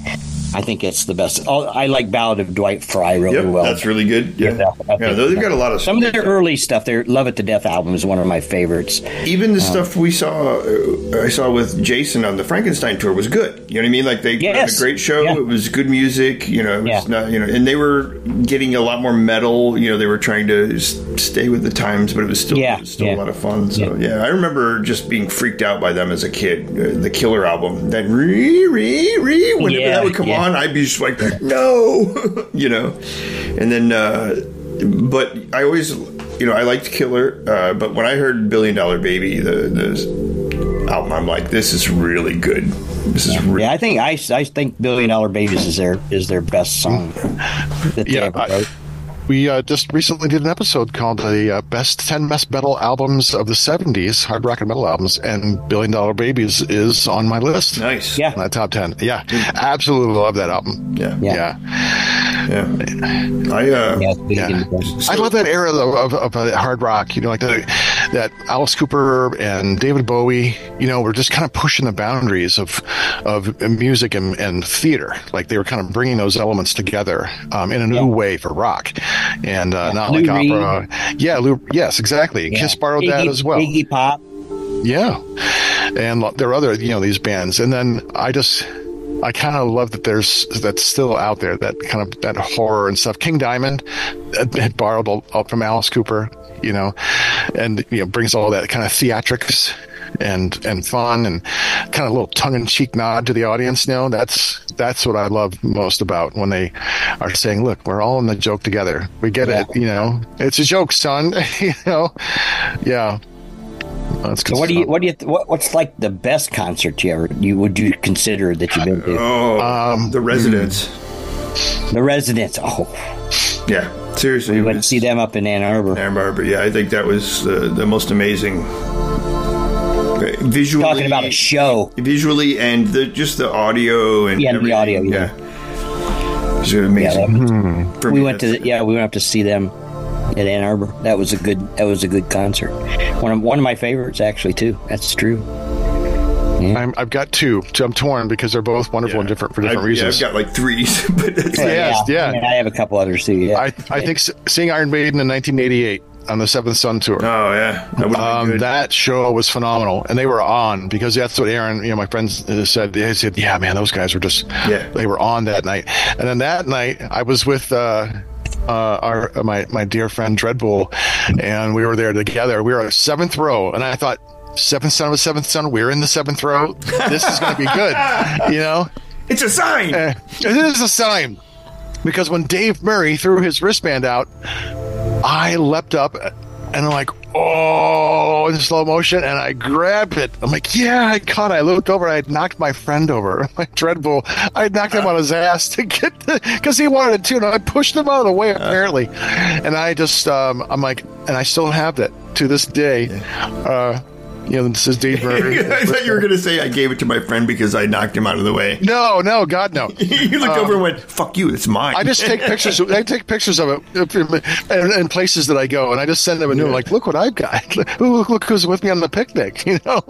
I think it's the best. Oh, I like Ballad of Dwight Fry really Yep, well. that's really good. Yeah, Yeah, I yeah, think- they've got a lot of Some of their early stuff, their Love It to Death album is one of my favorites. Even the stuff we saw, uh, I saw with Jason on the Frankenstein tour was good. You know what I mean? Like they Yes. had a great show. Yeah. It was good music. You know, it was Yeah. not. You know, and they were getting a lot more metal. You know, they were trying to s- stay with the times, but it was still Yeah, it was still yeah. a lot of fun. So yeah. I remember just being freaked out by them as a kid. Uh, the Killer album, that re re re. Whenever Yeah, that would come yeah. on, I'd be just like, no, you know. And then, uh, but I always. You know, I liked Killer, uh, but when I heard Billion Dollar Baby, the, the album, I'm like, this is really good. This is really Yeah, I think I, I think Billion Dollar Babies is their is their best song that they Yeah, ever I- wrote. We uh, just recently did an episode called the uh, best ten best metal albums of the seventies, hard rock and metal albums, and Billion Dollar Babies is on my list. nice. Yeah. On that top ten. Yeah, absolutely love that album. Yeah. Yeah. Yeah. Yeah. I, uh, Yeah, it's big Yeah. independent. I love that era of, of, of uh, hard rock, you know, like the, that Alice Cooper and David Bowie, you know, were just kind of pushing the boundaries of of music and, and theater. Like they were kind of bringing those elements together um, in a new Yeah. way for rock, and uh, not Lou like Reed. opera. Yeah, Lou, yes, exactly. Yeah. Kiss borrowed that Iggy- as well. Iggy Pop. Yeah, and lo- there are other, you know, these bands, and then I just. I kind of love that there's that's still out there, that kind of that horror and stuff. King Diamond had had borrowed all- all from Alice Cooper, you know, and you know brings all that kind of theatrics and and fun and kind of a little tongue in cheek nod to the audience. You know, that's that's what I love most about when they are saying, "Look, we're all in the joke together. We get Yeah. it. You know, it's a joke, son." you know, yeah. That's good So what do you stuff. what do you what, what's like the best concert you ever you would you consider that you've been to? oh, Um, The Residents. The Residents. Oh, Yeah. Seriously. we it went to was- see them up in Ann Arbor. Ann Arbor. Yeah, I think that was the, the most amazing. uh, Visually. Talking about a show. Visually and the just the audio and Yeah, the everything. audio, yeah. It was amazing. Yeah, For we me, went to that's- the, yeah we went up to see them at Ann Arbor. That was a good that was a good concert. One of one of my favorites actually too. That's true. I'm, I've got two. So I'm torn because they're both wonderful Yeah. and different for different I've, reasons. Yeah, I've got like three, but that's Yeah. Yes, yeah. I, mean, I have a couple others too. Yeah. I I think s- seeing Iron Maiden in nineteen eighty-eight on the Seventh Sun tour. Oh yeah, that would have Um, been good. that show was phenomenal, and they were on because that's what Aaron, you know, my friends uh, said. They said, "Yeah, man, those guys were just, Yeah. they were on that night." And then that night, I was with uh, uh, our my my dear friend Dreadbull, and we were there together. We were at seventh row, and I thought, seventh son of a seventh son, we're in the seventh row. This is going to be good, you know. It's a sign. Uh, it is a sign because when Dave Murray threw his wristband out, I leapt up and I'm like, oh, in slow motion, and I grabbed it. I'm like, yeah, I caught it. I looked over, and I had knocked my friend over, my Dreadbull. I had knocked him on his ass to get the, because he wanted it too, and I pushed him out of the way apparently. And I just, um, I'm like, and I still have that to this day. Uh, you know, this is Dave Murray. I thought you were going to say I gave it to my friend because I knocked him out of the way. No, no, God, no. You looked over and went, "Fuck you, it's mine." I just take pictures. I take pictures of it in, in places that I go, and I just send them a new. Like, look what I've got. Look, look who's with me on the picnic. You know.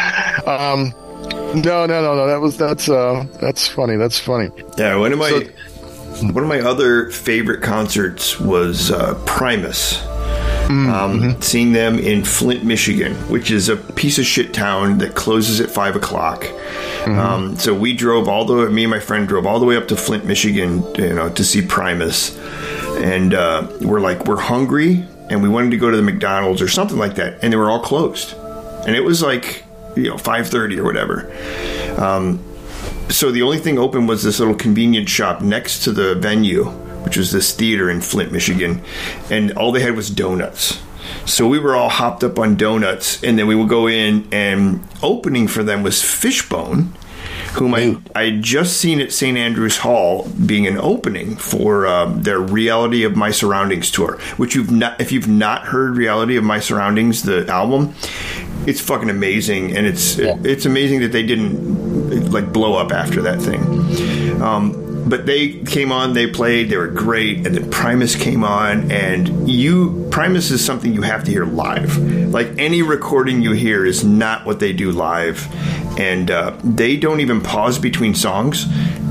Um, no, no, no, no. That was that's uh, that's funny. That's funny. Yeah, one of my So- one of my other favorite concerts was uh, Primus. Mm, Um, mm-hmm. Seeing them in Flint, Michigan, which is a piece of shit town that closes at five o'clock. Mm-hmm. Um, so we drove all the way. Me and my friend drove all the way up to Flint, Michigan, you know, to see Primus, and uh, we're like, we're hungry, and we wanted to go to the McDonald's or something like that, and they were all closed, and it was like, you know, five thirty or whatever. Um, so the only thing open was this little convenience shop next to the venue, which was this theater in Flint, Michigan, and all they had was donuts. So we were all hopped up on donuts, and then we would go in, and opening for them was Fishbone, whom I I had just seen at Saint Andrews Hall being an opening for um, their Reality of My Surroundings tour, which you've not if you've not heard Reality of My Surroundings, the album, it's fucking amazing, and it's Yeah. it's amazing that they didn't like blow up after that thing. Um, But they came on, they played, they were great, and then Primus came on, and you Primus is something you have to hear live. Like any recording you hear is not what they do live, and uh, they don't even pause between songs.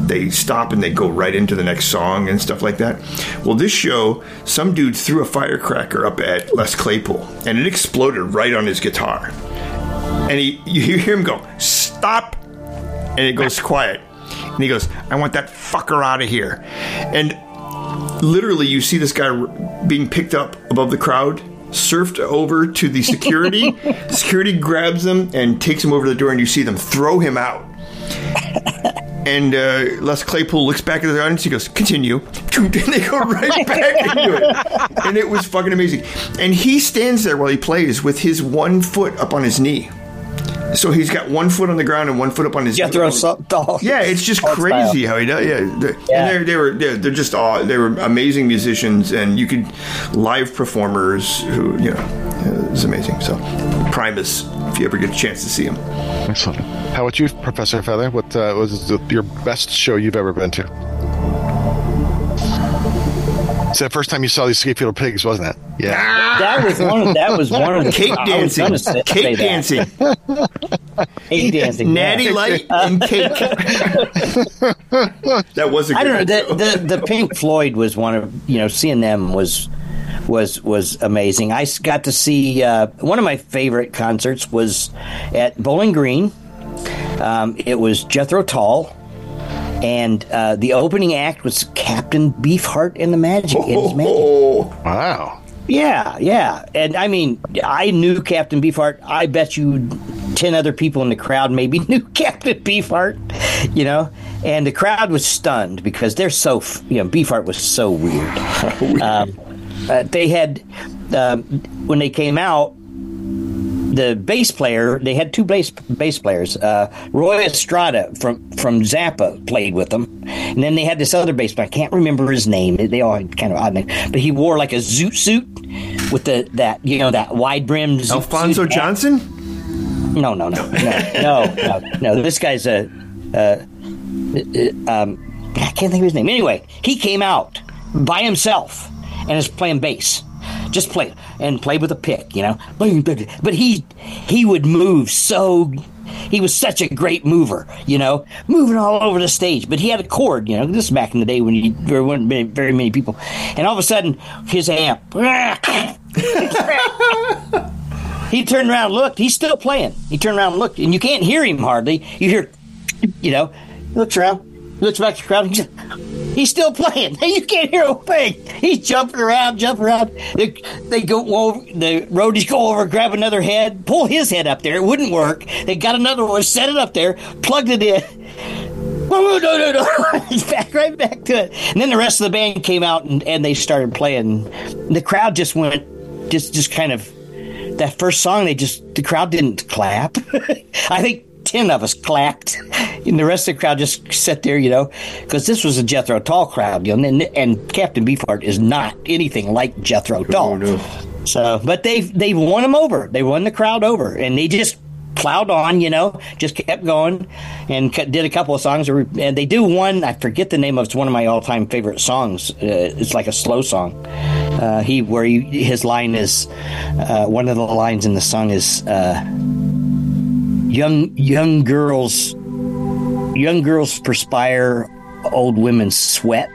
they stop and they go right into the next song and stuff like that. Well, this show, some dude threw a firecracker up at Les Claypool, and it exploded right on his guitar. And he, you hear him go, "Stop!" And it goes quiet. And he goes, "I want that fucker out of here." And literally, you see this guy being picked up above the crowd, surfed over to the security. The security grabs him and takes him over to the door, and you see them throw him out. And uh, Les Claypool looks back at the audience. He goes, "Continue." And they go right back into it. And it was fucking amazing. And he stands there while he plays with his one foot up on his knee. So he's got one foot on the ground and one foot up on his. Jethro Tull. Yeah, it's just crazy how he does. Yeah, the, yeah. And they're they were they're, they're just all they were amazing musicians, and you could live performers who you know it's amazing. So Primus, if you ever get a chance to see him. Excellent. How about you, Professor Feather? What uh, was the, your best show you've ever been to? It's the first time you saw these Scapefield Pigs, wasn't it? Yeah. That was one. Of, that was one of the cake dancing. Say, cake say dancing. Cake dancing. Natty yeah. Light and cake. That was a good I don't know. show. The, the the Pink Floyd was one of you know seeing them was was was amazing. I got to see uh, one of my favorite concerts was at Bowling Green. Um, it was Jethro Tull. And uh, the opening act was Captain Beefheart and the Magic. Oh, and his Magic. Wow. Yeah, yeah. And I mean, I knew Captain Beefheart. I bet you ten other people in the crowd maybe knew Captain Beefheart, you know? And the crowd was stunned because they're so, you know, Beefheart was so weird. um, uh, they had, um, when they came out, the bass player, they had two bass bass players. Uh, Roy Estrada from, from Zappa played with them. And then they had this other bass player. I can't remember his name. They all had kind of odd names. But he wore like a zoot suit with the that, you know, that wide-brimmed zoot Alfonso suit. Johnson? No, no, no, no, no, no, no. This guy's a, uh, um, I can't think of his name. Anyway, he came out by himself and is playing bass. Just play and play with a pick, you know. But he he would move so. He was such a great mover, you know, moving all over the stage. But he had a chord, you know. This is back in the day when you, there weren't very many people. And all of a sudden, his amp. He turned around and looked. He's still playing. He turned around and looked, and you can't hear him hardly. You hear, you know, he looks around, looks back at the crowd. He's, he's still playing. You can't hear a thing. He's jumping around, jumping around. They, they go over, the roadies go over, grab another head, pull his head up there. It wouldn't work. They got another one, set it up there, plugged it in. Oh, no, no, no. It's back, right back to it. And then the rest of the band came out and, and they started playing. The crowd just went, just, just kind of, that first song, they just, the crowd didn't clap. I think ten of us clapped, and the rest of the crowd just sat there, you know, because this was a Jethro Tull crowd, you know, and, and Captain Beefheart is not anything like Jethro Tull. Oh, no. So, but they they won them over. They won the crowd over, and they just plowed on, you know, just kept going, and did a couple of songs. And they do one, I forget the name of. It's one of my all time favorite songs. Uh, it's like a slow song. Uh, he where he, his line is uh, one of the lines in the song is. Uh, Young young girls, young girls perspire, old women sweat.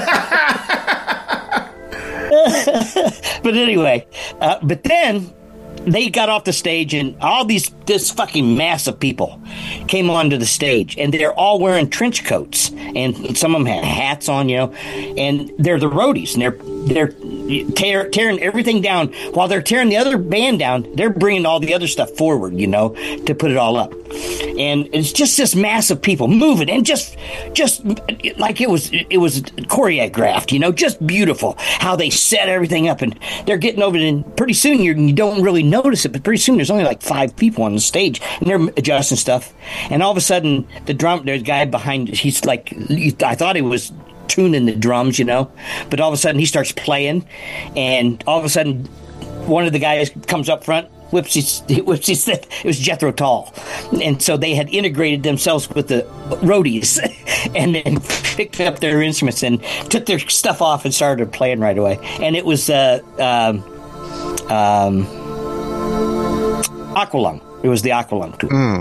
But anyway, uh, but then they got off the stage, and all these this fucking mass of people came onto the stage, and they're all wearing trench coats, and some of them had hats on, you know, and they're the roadies, and they're they're tear, tearing everything down. While they're tearing the other band down, they're bringing all the other stuff forward, you know, to put it all up. And it's just this mass of people moving, and just just like it was it was choreographed, you know, just beautiful how they set everything up, and they're getting over it, and pretty soon you're, you don't really notice it, but pretty soon there's only like five people on the stage, and they're adjusting stuff, and all of a sudden the drum, there's a guy behind, he's like, I thought he was tuning the drums, you know, but all of a sudden he starts playing, and all of a sudden one of the guys comes up front, whips his, whips his, it was Jethro Tull, and so they had integrated themselves with the roadies, and then picked up their instruments and took their stuff off and started playing right away, and it was uh, um, um, Aqualung. It was the Aqualung tour. Mm.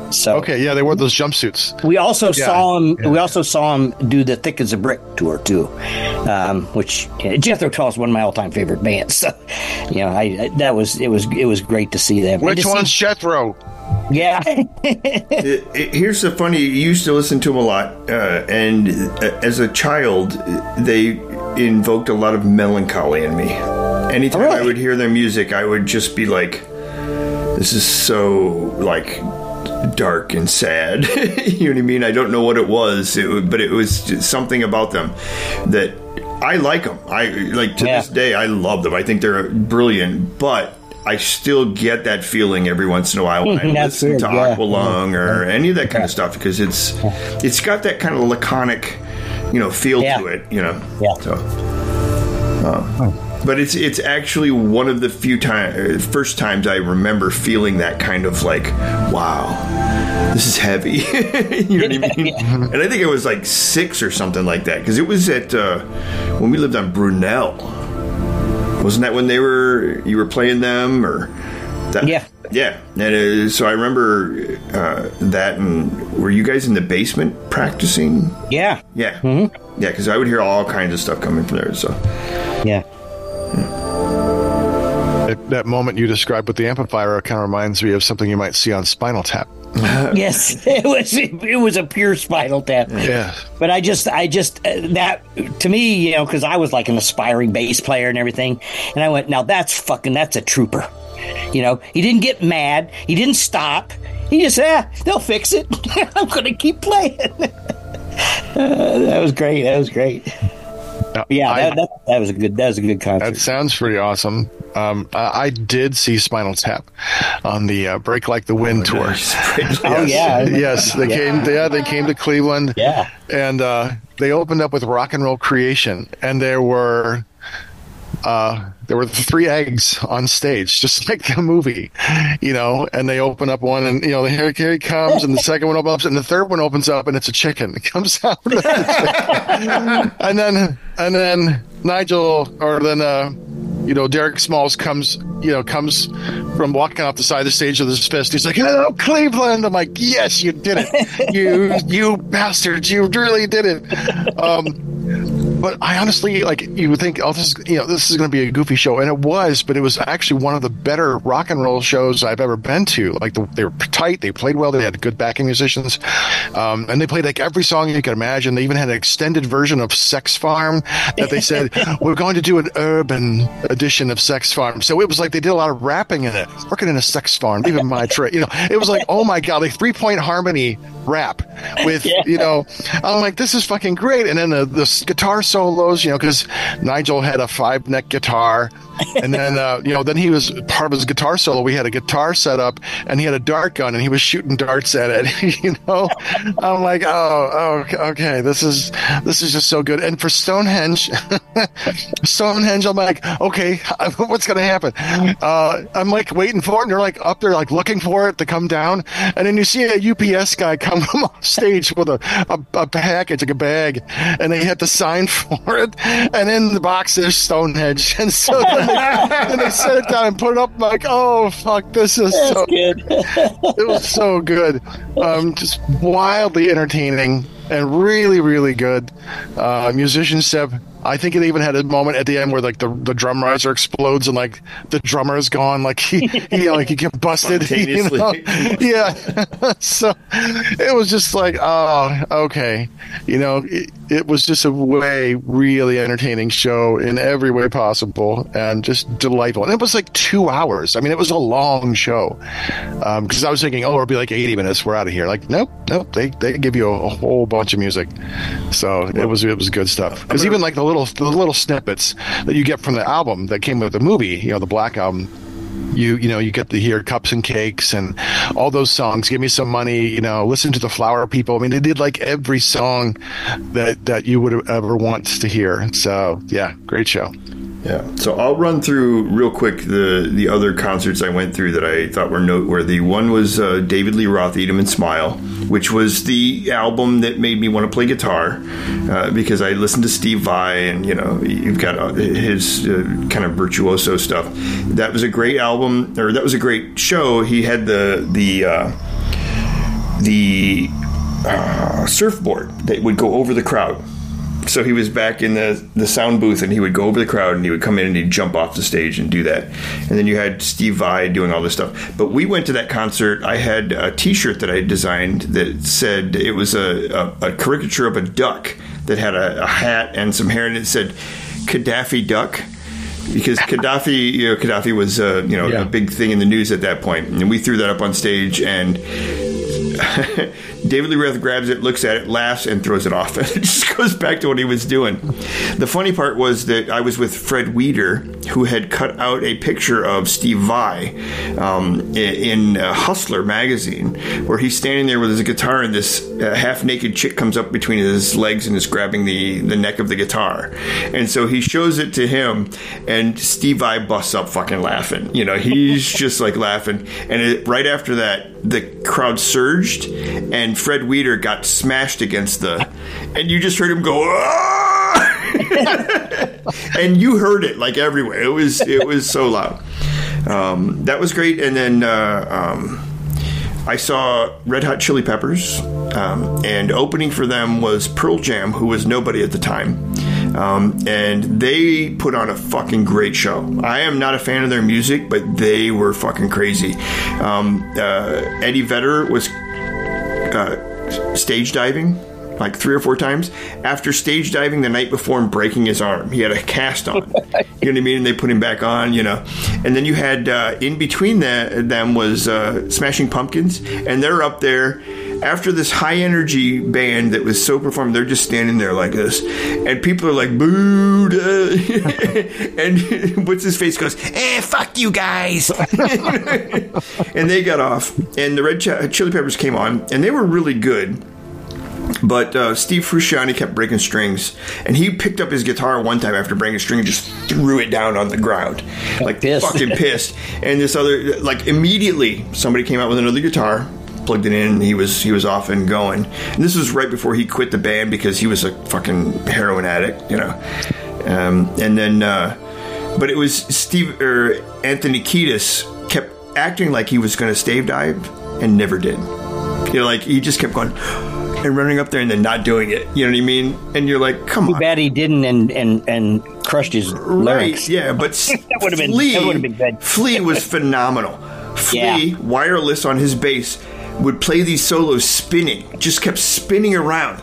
So okay, yeah, they wore those jumpsuits. We also Yeah. saw him. Yeah. We also saw him do the Thick as a Brick tour too, um, which yeah, Jethro Tull is one of my all-time favorite bands. So, you know, I, I that was it was it was great to see them. Which to one's see, Jethro? Yeah. It, it, here's the funny. You used to listen to them a lot, uh, and uh, as a child, they invoked a lot of melancholy in me. Anytime Oh, really? I would hear their music, I would just be like, "This is so like dark and sad." You know what I mean? I don't know what it was, it, wa- but it was just something about them that I like them. I like to Yeah. this day. I love them. I think they're brilliant, but I still get that feeling every once in a while when I That's listen weird, to yeah. Aqualung or any of that kind of stuff, because it's it's got that kind of laconic, you know, feel Yeah. to it. You know, Yeah. So, um, but it's it's actually one of the few times, first times I remember feeling that kind of like, wow, this is heavy. You know what I mean? And I think it was like six or something like that, because it was at uh, when we lived on Brunel. Wasn't that when they were you were playing them or that? Yeah. Yeah. And uh, so I remember uh, that. And were you guys in the basement practicing? Yeah. Yeah. Mm-hmm. Yeah, because I would hear all kinds of stuff coming from there. So Yeah. That, that moment you described with the amplifier kind of reminds me of something you might see on Spinal Tap. Yes, it was. It was a pure Spinal Tap. Yeah. But I just, I just uh, that to me, you know, because I was like an aspiring bass player and everything, and I went, now that's fucking, that's a trooper. You know, he didn't get mad. He didn't stop. He just, ah, they'll fix it. I'm going to keep playing. uh, that was great. That was great. Uh, Yeah, I- that, that, that was a good. That was a good concert. That sounds pretty awesome. Um, I, I did see Spinal Tap on the uh, Break Like the Wind tour. Oh yeah, Yes, they Yeah. came. Yeah, they came to Cleveland. Yeah. and uh, they opened up with Rock and Roll Creation, and there were uh, there were three eggs on stage, just like the movie, you know. And they open up one, and you know, here, here he comes, and the second one opens up, and the third one opens up, and it's a chicken. It comes out, and then and then Nigel, or then uh, you know, Derek Smalls comes, you know, comes from walking off the side of the stage with his fist. He's like, "Hello, Cleveland!" I'm like, "Yes, you did it, you you bastards! You really did it." Um, But I honestly, like, you would think, oh, this is, you know, this is going to be a goofy show, and it was. But it was actually one of the better rock and roll shows I've ever been to. Like, the, they were tight, they played well, they had good backing musicians, um, and they played like every song you could imagine. They even had an extended version of Sex Farm that they said we're going to do an urban edition of Sex Farm. So it was like they did a lot of rapping in it, working in a sex farm, even my trade. You know, it was like, oh my god, like three point harmony rap with, Yeah. you know, I'm like, this is fucking great. And then the, the guitar solos, you know, because Nigel had a five neck guitar, and then uh, you know, then he was part of his guitar solo. We had a guitar set up, and he had a dart gun, and he was shooting darts at it. You know, I'm like, oh, oh, okay, this is this is just so good. And for Stonehenge, Stonehenge, I'm like, okay, what's gonna happen? Uh, I'm like waiting for it, and they're like up there, like looking for it to come down, and then you see a U P S guy come off stage with a, a, a package, like a bag, and they had to sign for it, and in the box there's Stonehenge, and so then they, then they set it down and put it up. I'm like, oh fuck, this is That's so good. it was so good, um, just wildly entertaining and really, really good. Uh, musicianship. I think it even had a moment at the end where like the, the drum riser explodes and like the drummer is gone, like he, he like he get busted. You know? Yeah. So it was just like, oh, okay. You know, it, it was just a way really entertaining show in every way possible and just delightful. And it was like two hours. I mean, it was a long show. Um, because I was thinking, oh, it'll be like eighty minutes. We're out of here. Like, nope, nope. They they give you a, a whole bunch of music. So it was it was good stuff. Because even like the little the little snippets that you get from the album that came with the movie, you know, the Black Album, you you know, you get to hear Cups and Cakes and all those songs, Give Me Some Money, you know, Listen to the Flower People. I mean, they did like every song that that you would ever want to hear. So yeah, great show. Yeah. So I'll run through real quick the the other concerts I went through that I thought were noteworthy. One was uh, David Lee Roth, Eat 'Em and Smile, which was the album that made me want to play guitar uh, because I listened to Steve Vai, and you know, you've got uh, his uh, kind of virtuoso stuff. That was a great album, or that was a great show. He had the the uh, the uh, surfboard that would go over the crowd. So he was back in the, the sound booth, and he would go over the crowd, and he would come in and he'd jump off the stage and do that. And then you had Steve Vai doing all this stuff. But we went to that concert. I had a T-shirt that I designed that said it was a, a, a caricature of a duck that had a, a hat and some hair, and it said Gaddafi Duck. Because Gaddafi, you know, Gaddafi was uh, you know yeah. a big thing in the news at that point, and we threw that up on stage, and David Lee Roth grabs it, looks at it, laughs, and throws it off. It just goes back to what he was doing. The funny part was that I was with Fred Weeder, who had cut out a picture of Steve Vai um, in uh, Hustler magazine, where he's standing there with his guitar, and this uh, half-naked chick comes up between his legs and is grabbing the, the neck of the guitar. And so he shows it to him, and Steve Vai busts up fucking laughing. You know, he's just like laughing. And it, right after that, the crowd surged, and Fred Weeder got smashed against the, and you just heard him go, ah! And you heard it like everywhere. It was it was so loud. Um, that was great. And then uh, um, I saw Red Hot Chili Peppers, um, and opening for them was Pearl Jam, who was nobody at the time. Um, and they put on a fucking great show. I am not a fan of their music, but they were fucking crazy. Um, uh, Eddie Vedder was uh, stage diving like three or four times. After stage diving the night before and breaking his arm, he had a cast on. You know what I mean? And they put him back on, you know. And then you had uh, in between the, them was uh, Smashing Pumpkins, and they're up there. After this high-energy band that was so performing, they're just standing there like this. And people are like, boo! And what's-his-face goes, eh, fuck you guys! And they got off. And the Red Ch- Chili Peppers came on, and they were really good. But uh, Steve Frusciante kept breaking strings. And he picked up his guitar one time after breaking a string and just threw it down on the ground. Like, pissed. Fucking pissed. And this other, like, immediately, somebody came out with another guitar, plugged it in, and he was he was off and going. And this was right before he quit the band because he was a fucking heroin addict, you know. Um, and then, uh, but it was Steve or Anthony Kiedis kept acting like he was going to stage dive and never did. You know, like he just kept going and running up there and then not doing it. You know what I mean? And you're like, come Too on. Too bad he didn't and and and crushed his lyrics. Right? Yeah, but that would have been Flea, that would have been good. Flea was phenomenal. Flea, yeah. wireless on his bass, would play these solos spinning, just kept spinning around.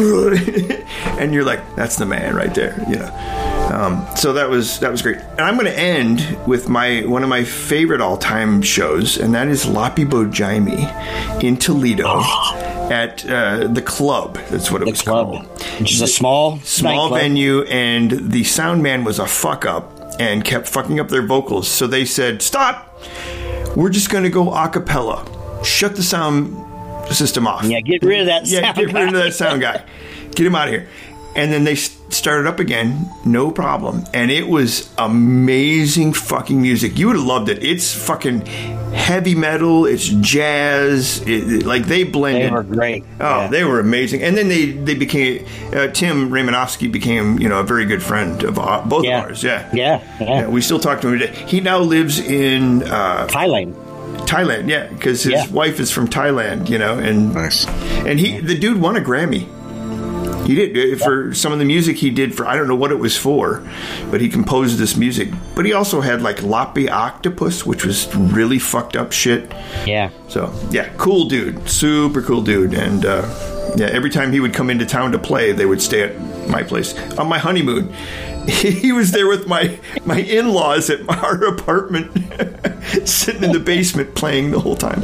And you're like, that's the man right there, you know. Um, so that was that was great. And I'm going to end with my one of my favorite all-time shows, and that is Lapi Bojimi in Toledo oh. at uh, the Club. That's what it the was club. called. Which is a small Small venue, and the sound man was a fuck-up and kept fucking up their vocals. So they said, stop! We're just going to go a cappella. Shut the sound system off. Yeah, get rid of that sound Yeah, get guy. rid of that sound guy. Get him out of here. And then they started up again, no problem. And it was amazing fucking music. You would have loved it. It's fucking heavy metal. It's jazz. It, it, like, they blended. They were great. Oh, yeah. they were amazing. And then they, they became, uh, Tim Raymanovsky became, you know, a very good friend of uh, both yeah. of ours. Yeah. yeah. Yeah. Yeah. We still talk to him today. He now lives in uh, Thailand. Thailand, yeah, because his yeah. wife is from Thailand, you know, and nice. And he, the dude, won a Grammy. He did for yeah. some of the music he did for I don't know what it was for, but he composed this music. But he also had like Lapi Octopus, which was really fucked up shit. Yeah. So yeah, cool dude, super cool dude, and uh, yeah, every time he would come into town to play, they would stay at my place on my honeymoon. He was there with my, my in-laws at our apartment, sitting in the basement playing the whole time.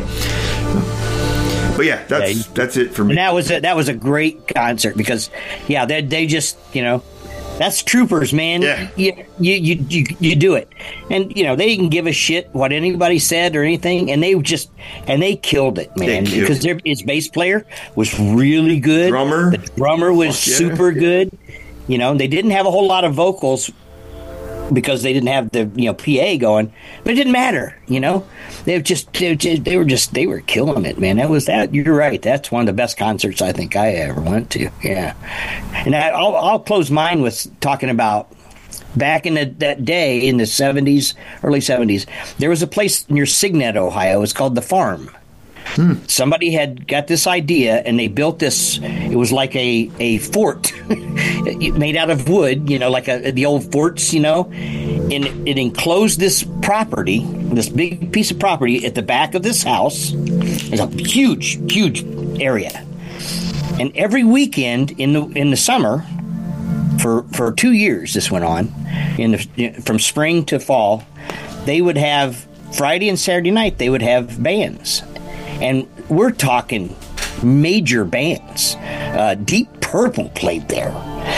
So, but yeah, that's yeah, that's it for me. And that was a, that was a great concert because, yeah, they they just, you know, that's troopers, man. Yeah. You, you you you you do it, and you know they didn't give a shit what anybody said or anything, and they just and they killed it, man. Killed because their his bass player was really good. Drummer, the drummer was Fuck yeah. super good. You know, they didn't have a whole lot of vocals because they didn't have the, you know, P A going, but it didn't matter. You know, they just they, just, they were just they were killing it, man. That was that. You're right. That's one of the best concerts I think I ever went to. Yeah, and I, I'll I'll close mine with talking about back in the, that day in the seventies, early seventies. There was a place near Signet, Ohio. It's called The Farm. Hmm. Somebody had got this idea, and they built this. It was like a, a fort made out of wood, you know, like a, the old forts, you know. And it enclosed this property, this big piece of property at the back of this house. It's a huge, huge area. And every weekend in the in the summer, for for two years, this went on, in the, from spring to fall, they would have Friday and Saturday night. They would have bands, and we're talking major bands. Uh, Deep Purple played there.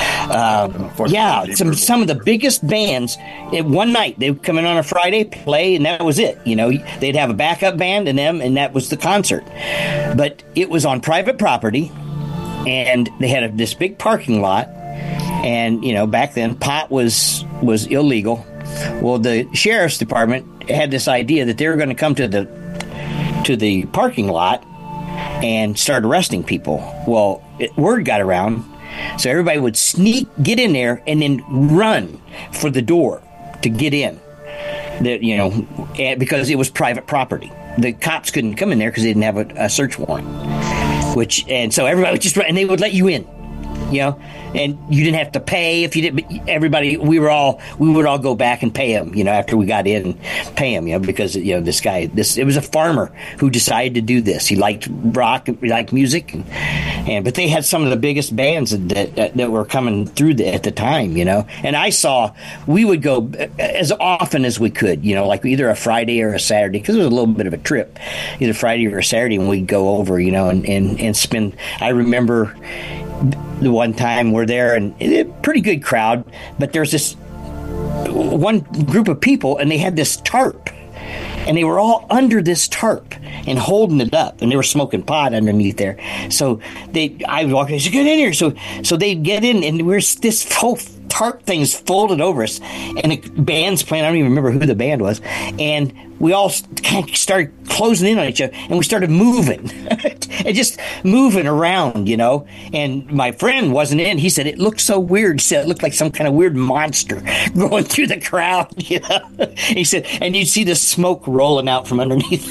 Uh, yeah, some some of the biggest bands. At one night they would come in on a Friday, play, and that was it. You know, they'd have a backup band and them, and that was the concert. But it was on private property, and they had a, this big parking lot. And you know, back then pot was was illegal. Well, the sheriff's department had this idea that they were going to come to the to the parking lot and start arresting people. Well, it, word got around. So everybody would sneak, get in there, and then run for the door to get in. The, you know, because it was private property. The cops couldn't come in there because they didn't have a, a search warrant. Which and so everybody would just run, and they would let you in. You know, and you didn't have to pay if you didn't. Everybody, we were all, we would all go back and pay him. You know, after we got in, and pay him. You know, because you know this guy, this it was a farmer who decided to do this. He liked rock, he liked music, and, and but they had some of the biggest bands that that, that were coming through the, at the time. You know, and I saw we would go as often as we could. You know, like either a Friday or a Saturday because it was a little bit of a trip, either Friday or a Saturday when we'd go over. You know, and and and spend. I remember. The one time we're there, and a pretty good crowd, but there's this one group of people, and they had this tarp, and they were all under this tarp and holding it up, and they were smoking pot underneath there. So they, I walked in, I said, get in here. So, so they get in, and we're this whole tarp thing's folded over us, and the band's playing. I don't even remember who the band was, and we all kind of started closing in on each other, and we started moving and just moving around, you know. And my friend wasn't in. He said it looked so weird. He said it looked like some kind of weird monster going through the crowd, you know. He said, and you'd see the smoke rolling out from underneath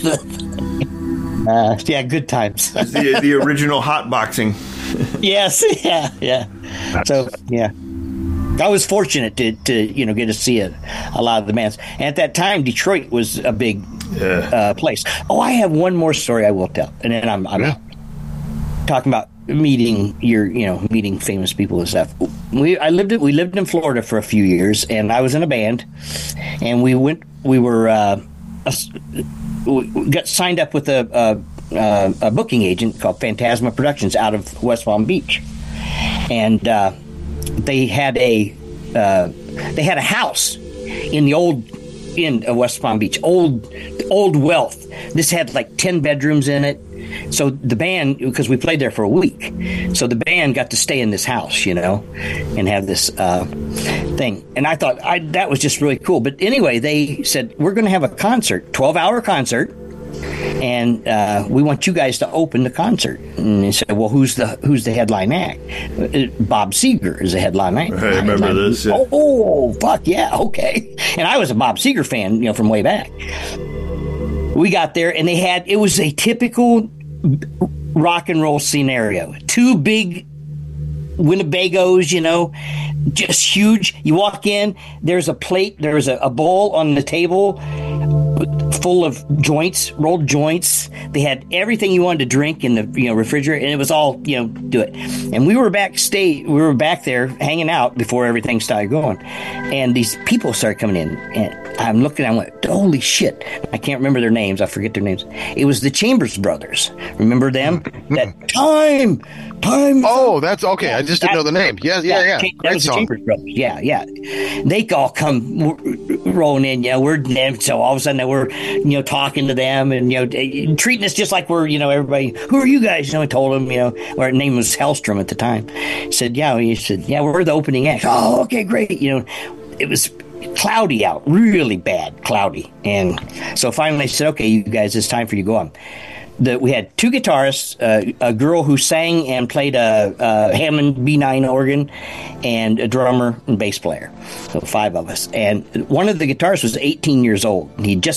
the. Uh, yeah, good times. the, the original hot boxing. Yes, yeah, yeah. So, yeah. I was fortunate to, to you know, get to see a, a lot of the bands. And at that time, Detroit was a big yeah. uh, place. Oh, I have one more story I will tell, and then I'm, I'm yeah. talking about meeting your, you know, meeting famous people and stuff. We I lived we lived in Florida for a few years, and I was in a band, and we went we were uh, a, we got signed up with a, a, a booking agent called Phantasma Productions out of West Palm Beach, and. Uh, They had a uh, they had a house in the old end of West Palm Beach, old old wealth. This had like ten bedrooms in it. So the band, because we played there for a week, so the band got to stay in this house, you know, and have this uh, thing. And I thought I, that was just really cool. But anyway, they said we're going to have a concert, twelve hour concert. And uh, we want you guys to open the concert. And they said, "Well, who's the who's the headline act?" Bob Seger is the headline act. I remember this. Yeah. Oh, oh, fuck yeah, okay. And I was a Bob Seger fan, you know, from way back. We got there, and they had it was a typical rock and roll scenario. Two big Winnebagos, you know, just huge. You walk in, there's a plate, there's a, a bowl on the table. Full of joints, rolled joints. They had everything you wanted to drink in the you know refrigerator, and it was all you know do it. And we were backstage, we were back there hanging out before everything started going, and these people started coming in, and I'm looking, I went, holy shit! I can't remember their names. I forget their names. It was the Chambers Brothers. Remember them? That time, time. Oh, that's okay. I just didn't that, know the name. Yeah, yeah, yeah. That, that was the Chambers Brothers. Yeah, yeah. They all come rolling in. You know, we're so all of a sudden we're. You know, talking to them and, you know, treating us just like we're, you know, everybody, who are you guys? You know, I told him, you know, our name was Hellstrom at the time. He said, yeah, he said, yeah, we're the opening act. Oh, okay, great. You know, it was cloudy out, really bad, cloudy. And so finally I said, okay, you guys, it's time for you to go on. The, we had two guitarists, uh, a girl who sang and played a, a Hammond B nine organ, and a drummer and bass player. So five of us. And one of the guitarists was eighteen years old. He just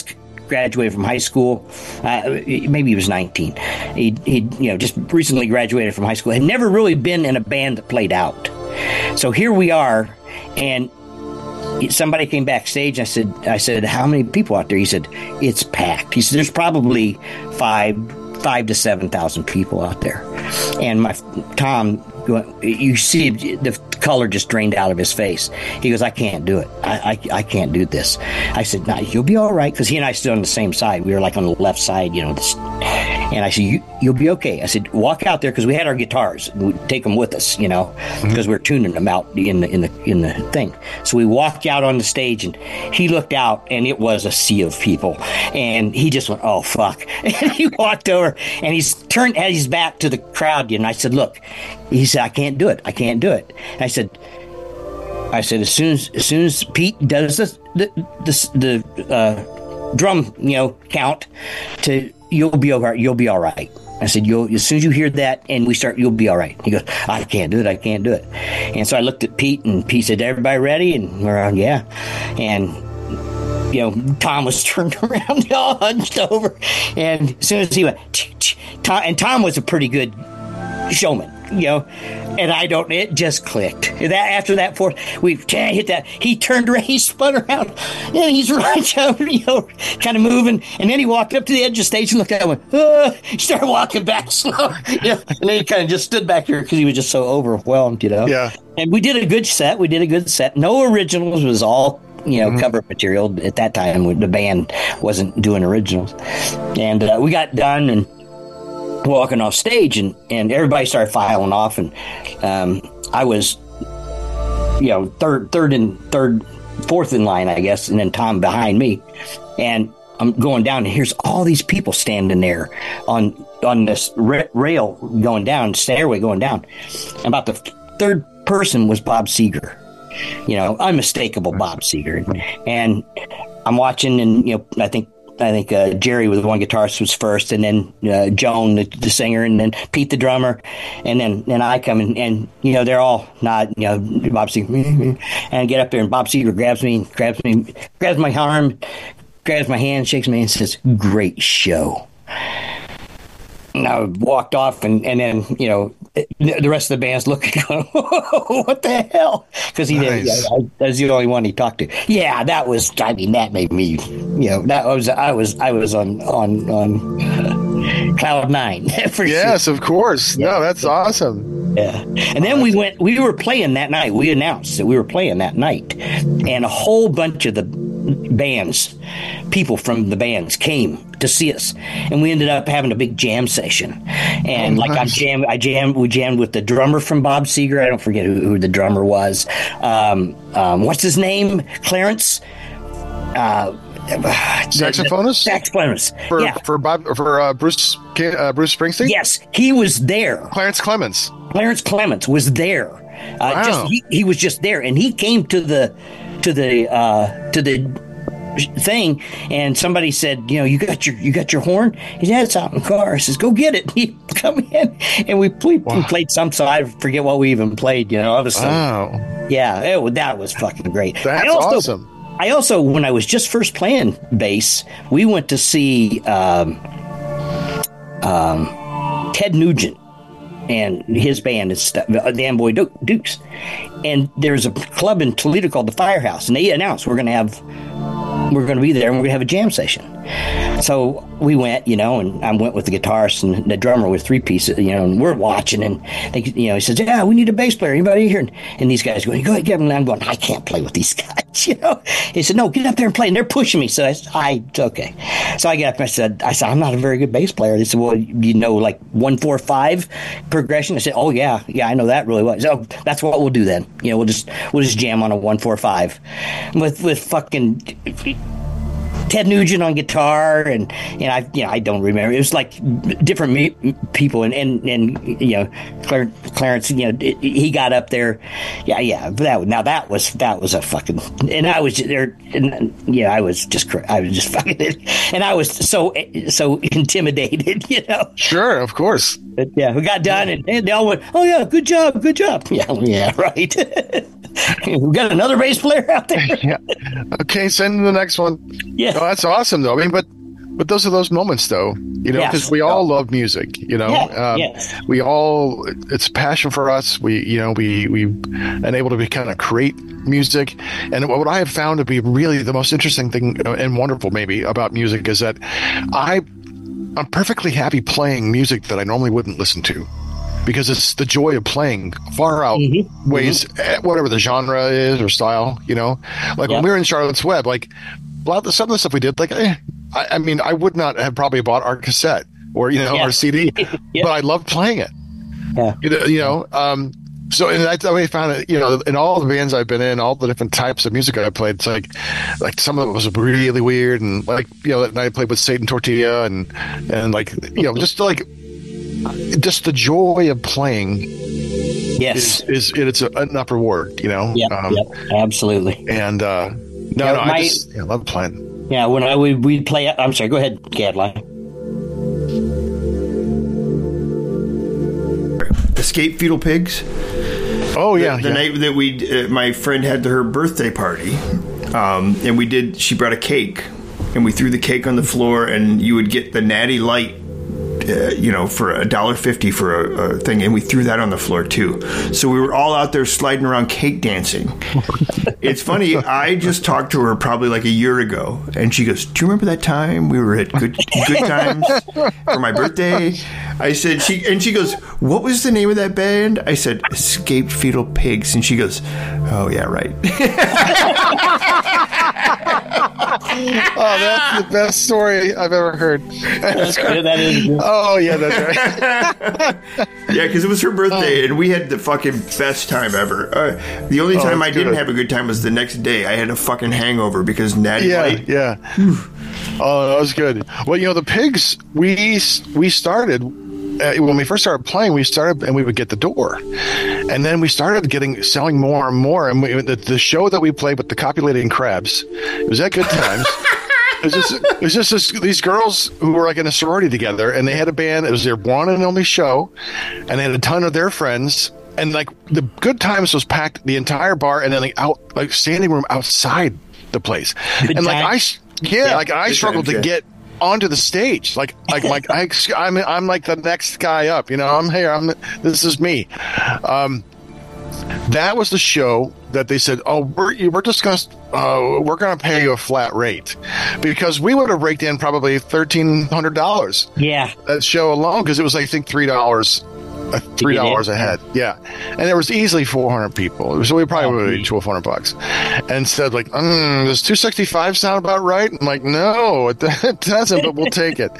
graduated from high school. Uh, maybe he was nineteen. He he you know just recently graduated from high school. Had never really been in a band that played out. So here we are, and somebody came backstage. I said, I said, how many people out there? He said, it's packed. He said, there's probably five, five to seven thousand people out there. And my Tom, you see the color just drained out of his face. He goes, I can't do it. I I, I can't do this. I said, no, you'll be all right, because he and I stood on the same side. We were like on the left side, you know. This, and I said, you, you'll be okay. I said, walk out there, because we had our guitars. We'd take them with us, you know, because mm-hmm. we were tuning them out in the in the in the thing. So we walked out on the stage, and he looked out, and it was a sea of people, and he just went, oh fuck. And he walked over, and he's turned had his back to the crowd, and I said, look. He said, I can't do it. I can't do it. And I said, I said, as soon as as soon as Pete does the the the, the uh, drum, you know, count, to you'll be all right. You'll be all right. I said, you'll as soon as you hear that and we start, you'll be all right. He goes, I can't do it. I can't do it. And so I looked at Pete, and Pete said, everybody ready? And we're on, yeah. And you know, Tom was turned around, all hunched over, and as soon as he went, Tom, and Tom was a pretty good showman. You know, and I don't, it just clicked. That after that fourth, we hit that, he turned around, he spun around, and he's right over, you know, kind of moving, and then he walked up to the edge of the stage and looked at him and went, oh, he started walking back slow, you know, and then he kind of just stood back here because he was just so overwhelmed, you know. Yeah. And we did a good set, we did a good set. No originals, was all, you know, mm-hmm. cover material. At that time, when the band wasn't doing originals. And uh, we got done, and walking off stage, and, and everybody started filing off, and um, I was, you know, third, third and third, fourth in line, I guess, and then Tom behind me, and I'm going down, and here's all these people standing there on on this ra- rail going down, stairway going down. And about the third person was Bob Seger, you know, unmistakable Bob Seger, and I'm watching, and you know, I think. I think uh, Jerry was the one guitarist was first, and then uh, Joan, the, the singer, and then Pete, the drummer, and then and I come and, and you know they're all not you know Bob Seger, and I get up there, and Bob Seger grabs me, grabs me, grabs my arm, grabs my hand, shakes me, and says, "Great show." And I walked off, and, and then, you know, the rest of the band's looking, going, what the hell? Because he nice. did. I, I, that's the only one he talked to. Yeah, that was. I mean, that made me. You know, that was. I was. I was on on on uh, cloud nine. For yes, sure. Of course. Yeah. No, that's awesome. Yeah, and then we went. We were playing that night. We announced that we were playing that night, and a whole bunch of the bands, people from the bands came to see us, and we ended up having a big jam session. And oh, like nice. I jammed, I jammed, we jammed with the drummer from Bob Seger. I don't forget who, who the drummer was. Um, um, what's his name? Clarence. Uh, Saxophonist. Saxophonist. For yeah. for Bob for uh, Bruce uh, Bruce Springsteen. Yes, he was there. Clarence Clemens. Clarence Clemens was there. Uh, wow. Just he, he was just there, and he came to the to the uh, to the thing, and somebody said, you know, you got your you got your horn? He said, yeah, it's out in the car. I says, go get it. He come in, and we, we, wow. we played some, so I forget what we even played, you know. Obviously, wow. Yeah, it, that was fucking great. That's I also, awesome. I also, when I was just first playing bass, we went to see um, um, Ted Nugent and his band is the Amboy Dukes. And there's a club in Toledo called the Firehouse, and they announced we're going to have, we're going to be there, and we're going to have a jam session. So we went, you know, and I went with the guitarist and the drummer with three pieces, you know, and we're watching, and they, you know, he says, yeah, we need a bass player. Anybody here? And, and these guys going, go ahead, Kevin. And I'm going, I can't play with these guys, you know. He said, no, get up there and play. And they're pushing me. So I said, I, okay. So I got up and I said, I said, I'm not a very good bass player. They said, well, you know, like one, four, five progression. I said, oh yeah, yeah, I know that really well. So that's what we'll do then. You know, we'll just, we'll just jam on a one, four, five with, with fucking Ted Nugent on guitar, and and I you know I don't remember. It was like different me- people, and, and and you know Clarence, Clarence you know he got up there, yeah yeah. But that now that was that was a fucking, and I was there, and yeah I was just I was just fucking, and I was so so intimidated, you know. Sure, of course. But yeah, we got done, and, and they all went, oh yeah, good job, good job. Yeah, yeah, right. We got another bass player out there. Yeah. Okay, send the next one. Yeah. Oh, that's awesome, though. I mean, but but those are those moments, though, you know, because Yes. we all love music, you know. Yeah, um, yes. We all, it's a passion for us. We, you know, we we and able to be kind of create music. And what I have found to be really the most interesting thing uh, and wonderful, maybe, about music is that I, I'm perfectly happy playing music that I normally wouldn't listen to. Because it's the joy of playing far outweighs mm-hmm. whatever the genre is or style, you know. Like yeah. when we were in Charlotte's Web, like a lot of the, some of the stuff we did, like eh, I, I mean, I would not have probably bought our cassette or you know yeah. our C D, yeah. but I loved playing it. Yeah. You know, you know um, so and that's how I found it. You know, in all the bands I've been in, all the different types of music I played, it's like like some of it was really weird, and like you know, that night I played with Satan Tortilla, and and like you know, just like. Just the joy of playing, yes, is, is it's a, an upper word, you know. Yeah, um, yep, absolutely. And uh, no, yeah, no, my, I just yeah, love playing. Yeah, when I would we'd play. I'm sorry. Go ahead, Cadeline. Escape Fetal Pigs. Oh yeah, the, the yeah. night that we, uh, my friend had her birthday party, um, and we did. She brought a cake, and we threw the cake on the floor, and you would get the Natty Light. Uh, you know, for a dollar fifty for a, a thing, and we threw that on the floor too. So we were all out there sliding around, cake dancing. It's funny. I just talked to her probably like a year ago, and she goes, "Do you remember that time we were at Good Good Times for my birthday?" I said, "She," and she goes, "What was the name of that band?" I said, "Escaped Fetal Pigs," and she goes, "Oh yeah, right." Oh, that's the best story I've ever heard. That's good. That is good. Oh yeah, that's right. Yeah, because it was her birthday, oh. and we had the fucking best time ever. Uh, the only time oh, I didn't good. have a good time was the next day. I had a fucking hangover because Natty yeah, Light. Yeah, oh, that was good. Well, you know, the Pigs, we we started uh, when we first started playing. We started and we would get the door, and then we started getting selling more and more. And we, the, the show that we played with the Copulating Crabs, it was at Good Times. It was just, it was just this, these girls who were like in a sorority together, and they had a band. It was their one and only show, and they had a ton of their friends. And like the Good Times was packed, the entire bar, and then like out, like standing room outside the place. Good and like time. I, yeah, yeah, like I struggled times, to yeah. get onto the stage. Like, like, like I, I'm, I'm like the next guy up. You know, I'm here. I'm. This is me. Um, that was the show that they said, "Oh, we're we're just gonna uh, we're gonna pay you a flat rate," because we would have raked in probably thirteen hundred dollars. Yeah, that show alone, because it was I think three dollars. Uh, three dollars a head, yeah, and there was easily four hundred people, so we probably would have paid twelve hundred bucks. And said like, mm, "Does two sixty five sound about right?" I'm like, "No, it doesn't, but we'll take it."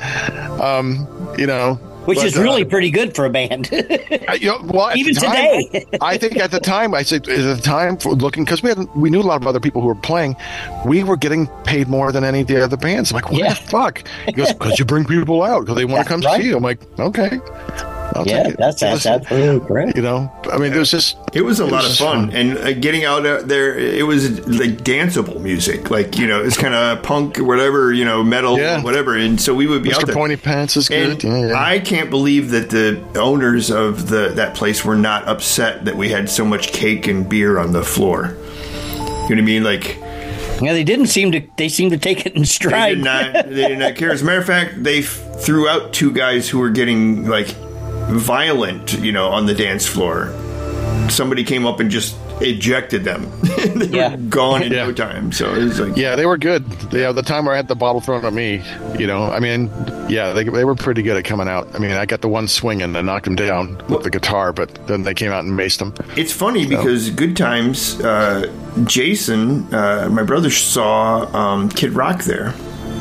Um, you know, which but, is really uh, pretty good for a band. you know, well, even time, today. I think at the time, I said at the time for looking, because we had we knew a lot of other people who were playing, we were getting paid more than any of the other bands. I'm like, what yeah. the fuck? He goes, because you bring people out because they want to come right. see you. I'm like, okay. I'll yeah, take it. that's that's Listen, absolutely correct. You know, I mean, it was just it was a it lot was of fun, fun. and uh, getting out uh, there, it was like danceable music, like you know, it's kind of punk or whatever, you know, metal, yeah. whatever, and so we would be Mister out there. Pointy Pants is good. And yeah, yeah. I can't believe that the owners of the that place were not upset that we had so much cake and beer on the floor. You know what I mean, like. Yeah, they didn't seem to. They seemed to take it in stride. They did not. They did not care. As a matter of fact, they f- threw out two guys who were getting like violent, you know, on the dance floor. Somebody came up and just ejected them. They yeah. were gone in yeah. no time. So it was like, yeah, they were good. Yeah, the time where I had the bottle thrown at me, you know, I mean, yeah, they they were pretty good at coming out. I mean, I got the one swinging and knocked him down with well, the guitar, but then they came out and maced him. It's funny so. because Good Times, uh, Jason, uh, my brother saw um, Kid Rock there.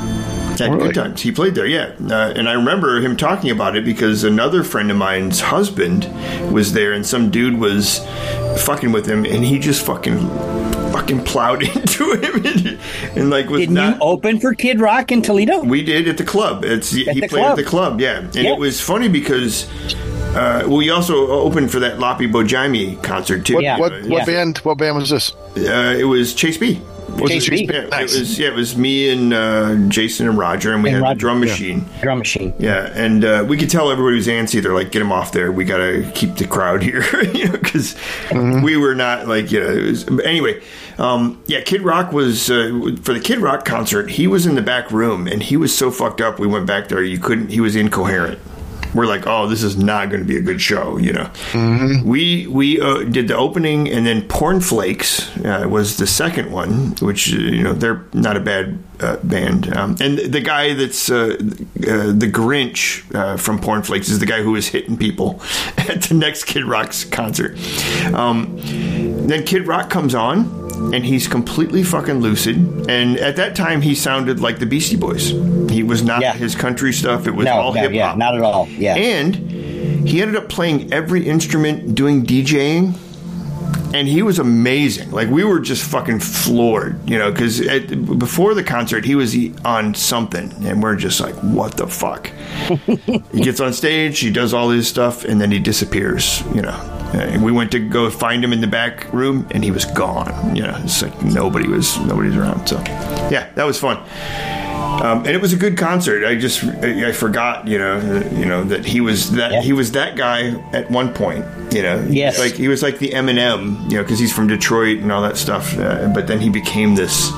At really? Good Times. He played there, yeah. Uh, and I remember him talking about it because another friend of mine's husband was there and some dude was fucking with him and he just fucking fucking plowed into him and, and like was Didn't not, you open for Kid Rock in Toledo? We did at the club. It's at he the played club. at the club, yeah. And yeah. it was funny because uh, well, we also opened for that Loppy Bojimi concert too. What, yeah. what, uh, what yeah. band? What band was this? Uh, it was Chase B. Was J C B. Nice. It was yeah, it was me and uh, Jason and Roger, and we And had Roger, the drum yeah. machine. Drum machine. Yeah, and uh, we could tell everybody was antsy. They're like, "Get him off there. We got to keep the crowd here," you know, because mm-hmm. we were not like you know. It was, anyway, um, yeah, Kid Rock was uh, for the Kid Rock concert. He was in the back room, and he was so fucked up. We went back there. You couldn't. He was incoherent. We're like, oh, this is not going to be a good show, you know. Mm-hmm. We we uh, did the opening, and then Porn Flakes uh, was the second one, which, uh, you know, they're not a bad uh, band. Um, and the guy that's uh, uh, the Grinch uh, from Porn Flakes is the guy who was hitting people at the next Kid Rock's concert. Um, then Kid Rock comes on. And he's completely fucking lucid. And at that time, he sounded like the Beastie Boys. He was not yeah. his country stuff. It was no, all no, hip hop. Yeah, not at all. Yeah. And he ended up playing every instrument, doing DJing. And he was amazing. Like, we were just fucking floored, you know, because before the concert, he was on something. And we're just like, what the fuck? He gets on stage, he does all his stuff, and then he disappears, you know. And we went to go find him in the back room, and he was gone. You know, it's like nobody was nobody's around. So, yeah, that was fun. Um, and it was a good concert. I just I forgot, you know, you know that he was that yeah. he was that guy at one point. You know, yes, like he was like the Eminem, you know, because he's from Detroit and all that stuff. Uh, but then he became this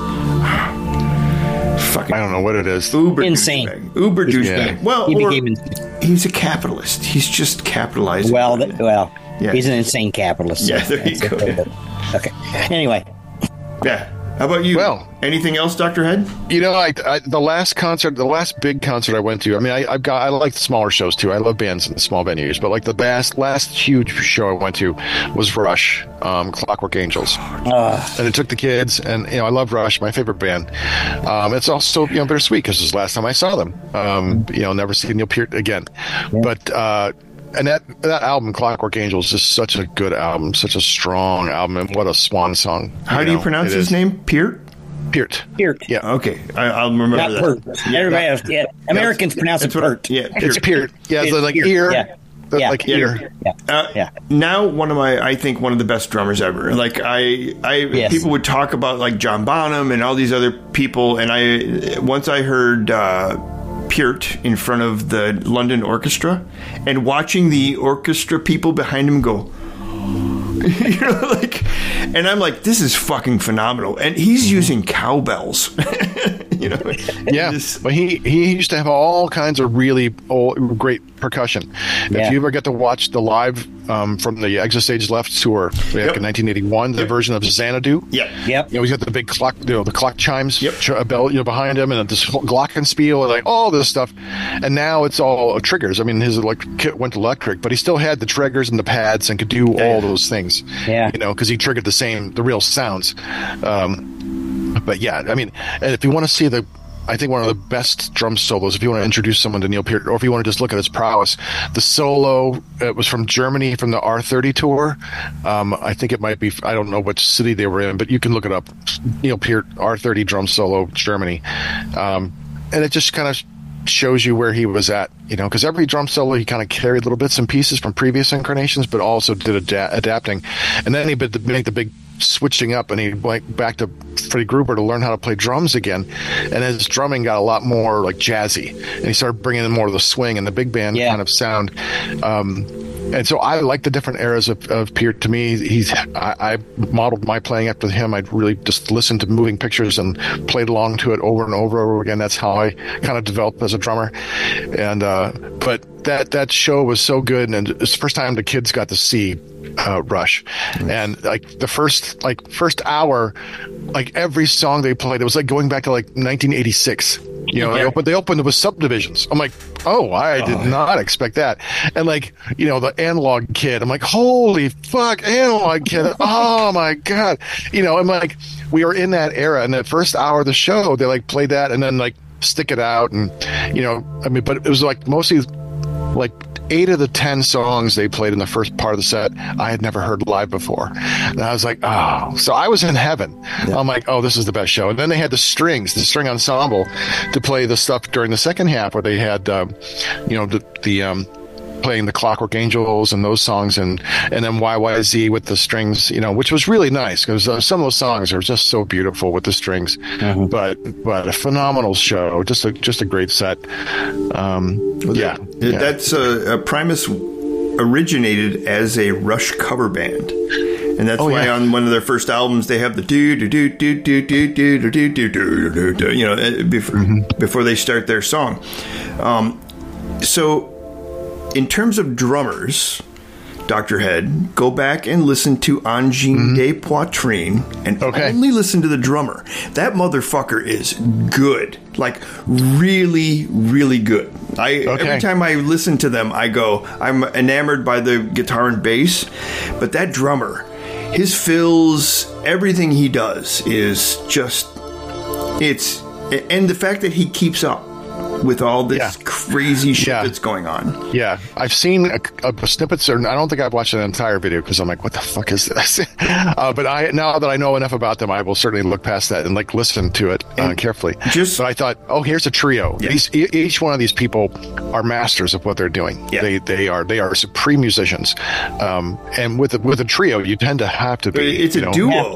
fucking I don't know what it is. Uber insane, douchebag. Uber douchebag. Yeah. Well, he or became insane. He's a capitalist. He's just capitalizing. Well, th- well, yeah. he's an insane capitalist. Yeah, there you go. Yeah. Okay. Anyway. Yeah. How about you? Well, anything else, Doctor Head? You know, I, I the last concert, the last big concert I went to. I mean, I, I've got I like the smaller shows too. I love bands in small venues, but like the last last huge show I went to was Rush, um, Clockwork Angels, uh, and it took the kids. And you know, I love Rush, my favorite band. Um, it's also you know bittersweet because it was the last time I saw them. Um, you know, never see Neil Peart again, yeah. but. Uh, And that, that album, Clockwork Angels, is such a good album, such a strong album, and what a swan song. How you do know, you pronounce his is. name? Peart? Peart. Peart. Yeah. Okay. I, I'll remember Not that. Pert. Everybody else, yeah. Americans pronounce it Pert. Yeah, Peart. It's Peart. Yeah, it's like Peart. ear. Yeah. The, Yeah. Like Yeah. ear. Yeah. Uh, yeah. Now, one of my, I think one of the best drummers ever. Like I, I Yes. people would talk about like John Bonham and all these other people, and I once I heard uh, Peart in front of the London Orchestra, and watching the orchestra people behind him go, you know, like, and I'm like, this is fucking phenomenal, and he's using cowbells. You know, yeah. Just, but he he used to have all kinds of really old, great percussion. Yeah. If you ever get to watch the live um, from the Exit Stage Left tour back Yep. in nineteen eighty-one, the Yep. version of Xanadu. yeah, Yep. You know, he's got the big clock, you know, the clock chimes, Yep. ch- a bell, you know, behind him, and this whole glockenspiel, and like all this stuff. And now it's all triggers. I mean, his electric kit went electric, but he still had the triggers and the pads and could do Yeah, all yeah. those things. Yeah. You know, because he triggered the same, the real sounds. Um, but yeah, I mean, and if you want to see the. I think one of the best drum solos, if you want to introduce someone to Neil Peart, or if you want to just look at his prowess, the solo, it was from Germany, from the R thirty tour. Um, I think it might be, I don't know which city they were in, but you can look it up. Neil Peart, R thirty drum solo, Germany. Um, and it just kind of shows you where he was at, you know, because every drum solo he kind of carried little bits and pieces from previous incarnations, but also did ada- adapting. And then he did the, make the big switching up, and he went back to Freddie Gruber to learn how to play drums again, and his drumming got a lot more like jazzy, and he started bringing in more of the swing and the big band Yeah. kind of sound. Um, and so I like the different eras of, of Peart. To me, he's I, I modeled my playing after him. I really just listened to Moving Pictures and played along to it over and over and over again. That's how I kind of developed as a drummer. And uh, but that that show was so good, and it's the first time the kids got to see uh, Rush, and like the first like first hour, like every song they played, it was like going back to like nineteen eighty-six. You know, Yeah. they opened they opened with Subdivisions. I'm like, oh, I did Oh. not expect that. And like, you know, the Analog Kid. I'm like, holy fuck, Analog Kid. Oh my god. You know, I'm like, we were in that era, and that first hour of the show, they like played that, and then like Stick It Out, and you know, I mean, but it was like mostly like eight of the ten songs they played in the first part of the set I had never heard live before, and I was like, oh, so I was in heaven. Yeah. I'm like, oh, this is the best show. And then they had the strings, the string ensemble, to play the stuff during the second half, where they had, um, you know, the the um, playing the Clockwork Angels and those songs, and and then Y Y Z with the strings, you know, which was really nice because uh, some of those songs are just so beautiful with the strings. Mm-hmm. But but a phenomenal show, just a just a great set. Um, well, yeah, that, yeah, that's uh, Primus originated as a Rush cover band. And that's oh, why yeah. on one of their first albums they have the do do do do do do do do do do do you know before mm-hmm. before they start their song. Um, so, in terms of drummers, Doctor Head, go back and listen to Engin mm-hmm. de Poitrine and okay. only listen to the drummer. That motherfucker is good, like really, really good. I okay. every time I listen to them, I go, I'm enamored by the guitar and bass, but that drummer. His fills, everything he does is just, it's, and the fact that he keeps up with all this yeah. crazy shit yeah. that's going on. Yeah. I've seen a, a snippets, or I don't think I've watched an entire video because I'm like, what the fuck is this? uh, but I now that I know enough about them, I will certainly look past that and like listen to it uh, carefully. Just, but I thought, oh, here's a trio. Yeah. These, each one of these people are masters of what they're doing. Yeah. They they are they are supreme musicians. Um, and with a, with a trio, you tend to have to be. It's a know, duo.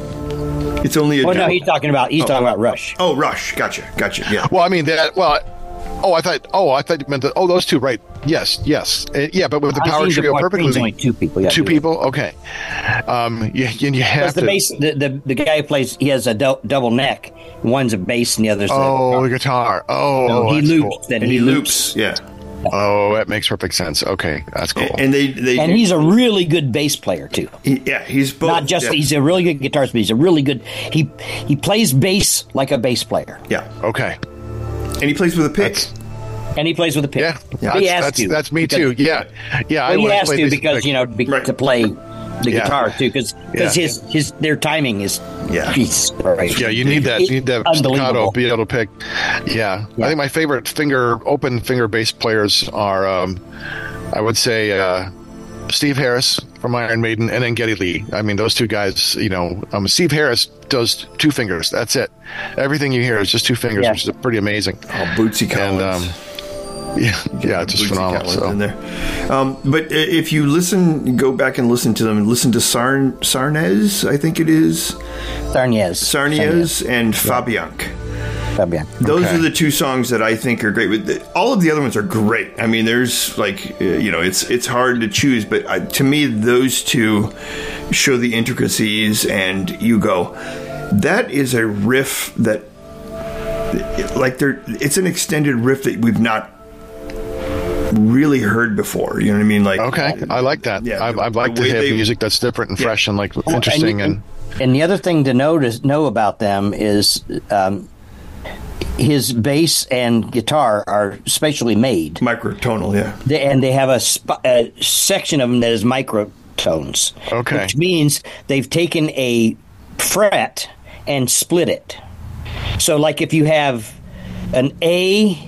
It's only a Oh, duo. no, he's talking about he's oh. talking about Rush. Oh, Rush. Gotcha. Gotcha. Yeah. Well, I mean that. Well, oh, I thought. Oh, I thought you meant that. Oh, those two. Right. Yes. Yes. Uh, yeah. But with the I've power trio, perfectly. Only two people. Yeah, two people. Okay. Um. You you, you have the to. bass. The, the the guy who plays. He has a do, double neck. One's a bass and the other's. Oh, a the guitar. Oh, so he loops. Cool. Then and he, he loops. loops. Yeah. Oh, that makes perfect sense. Okay, that's cool. And they, they and he's a really good bass player too. He, yeah, he's both. Not just yeah. he's a really good guitarist, but he's a really good. He he plays bass like a bass player. Yeah. Okay. And he plays with a pick. That's, and he plays with a pick. Yeah. yeah he that's, has that's, to. That's me because, too. Yeah. Yeah. Well, I he has play to this, because like, you know be, right. to play the yeah. guitar too because because yeah. his his their timing is yeah. Jesus Christ. Yeah, you need that. You need that staccato, be able to pick. Yeah. yeah, I think my favorite finger, open finger bass players are, um, I would say, uh, Steve Harris from Iron Maiden, and then Geddy Lee. I mean, those two guys. You know, um, Steve Harris does two fingers. That's it. Everything you hear is just two fingers, yeah. which is pretty amazing. Oh, Bootsy Collins. And, um, Yeah, yeah, just phenomenal. So. In there. Um, but if you listen, go back and listen to them, and listen to Sarn, Sarnez, I think it is. Sarnez. Sarnez and Fabianc. Fabianc. Those okay. are the two songs that I think are great. All of the other ones are great. I mean, there's like, you know, it's it's hard to choose, but I, to me, those two show the intricacies, and you go, that is a riff that, like, there, it's an extended riff that we've not really heard before. You know what I mean? Like, okay, I like that. Yeah, I, I'd like to have they, music that's different and yeah. fresh and like well, interesting. And, and and the other thing to know to know about them is um, his bass and guitar are specially made, microtonal. Yeah, they, and they have a, sp- a section of them that is microtones. Okay, which means they've taken a fret and split it. So, like if you have an A.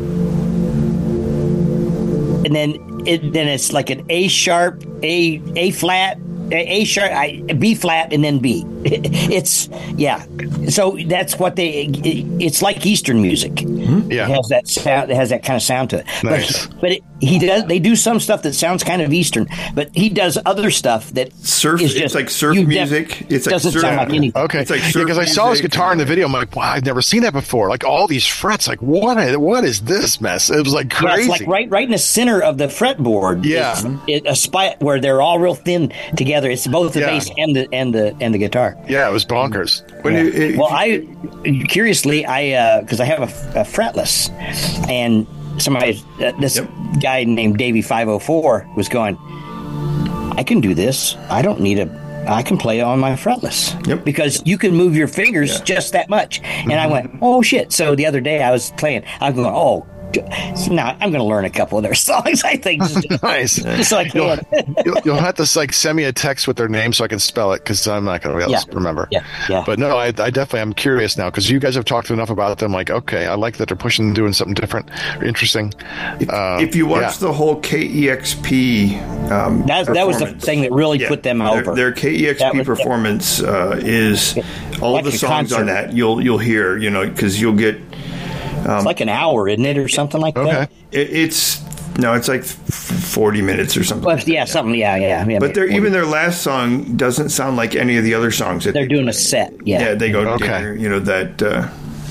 And then it, then it's like an A sharp, A A flat, A sharp, I, B flat, and then B. It's yeah. So that's what they. It, it's like Eastern music. Mm-hmm. Yeah, it has that sound. It has that kind of sound to it. Nice. But, but it, he does. They do some stuff that sounds kind of Eastern, but he does other stuff that surf. Is just, it's like surf music. Def, it's like doesn't surf, sound like anything. Okay, it's like because yeah, I saw his guitar in the video. I'm like, wow, I've never seen that before. Like all these frets. Like what? What is this mess? It was like crazy. Yeah, it's like right, right in the center of the fretboard. Yeah, it, a spot where they're all real thin together. It's both the yeah. bass and the and the and the guitar. Yeah, it was bonkers. When yeah. it, it, well, I curiously, I because uh, I have a, a fretless, and somebody, uh, this yep. guy named Davey five oh four was going, I can do this. I don't need a. I can play on my fretless yep. because you can move your fingers yeah. just that much. And mm-hmm. I went, oh shit! So the other day I was playing. I'm going, oh. So now I'm going to learn a couple of their songs. I think just, nice. Just so I can. You'll, you'll, you'll have to like send me a text with their name so I can spell it because I'm not going to be able yeah. to remember. Yeah, yeah. But no, I, I definitely am curious now because you guys have talked enough about them. Like, okay, I like that they're pushing and doing something different, or interesting. If, uh, if you watch yeah. the whole K E X P, um, that, that was the thing that really yeah, put them their, over. Their K E X P was, performance uh, is all like of the songs on that you'll you'll hear, you know, because you'll get. Um, it's like an hour, isn't it, or something like okay. that? It, it's no, it's like f- forty minutes or something. Well, like yeah, that. something. Yeah, yeah. yeah But they're, even their last song doesn't sound like any of the other songs. That they're they doing play. a set. Yeah, Yeah, they go to Okay. dinner. You know that. Uh,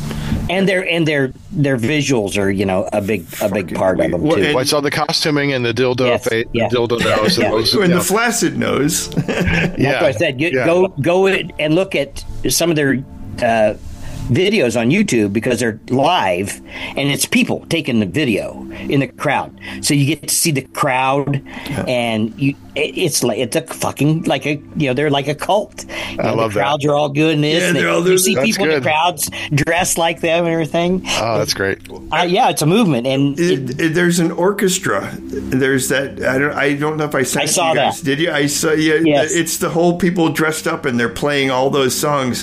and their and their their visuals are you know a big a big part of them Well, too. and- Well, I saw the costuming and the dildo Yes, face, yeah. the dildo nose, and Yeah. those, and yeah. the flaccid nose. That's yeah. what I said. You, Yeah. Go go in and look at some of their uh, videos on YouTube because they're live, and it's people taking the video in the crowd. So you get to see the crowd, and you it, it's like it's a fucking like a you know they're like a cult. You know, love the that. crowds are all doing this. Yeah, and they- they're all you doing see this. people in That's the crowds dressed like them and everything. Oh, that's great. Uh, yeah, it's a movement, and it, It, it, there's an orchestra. There's that. I don't. I don't know if I sent I it to saw you guys. that. Did you? I saw. Yeah. Yes. It's the whole people dressed up and they're playing all those songs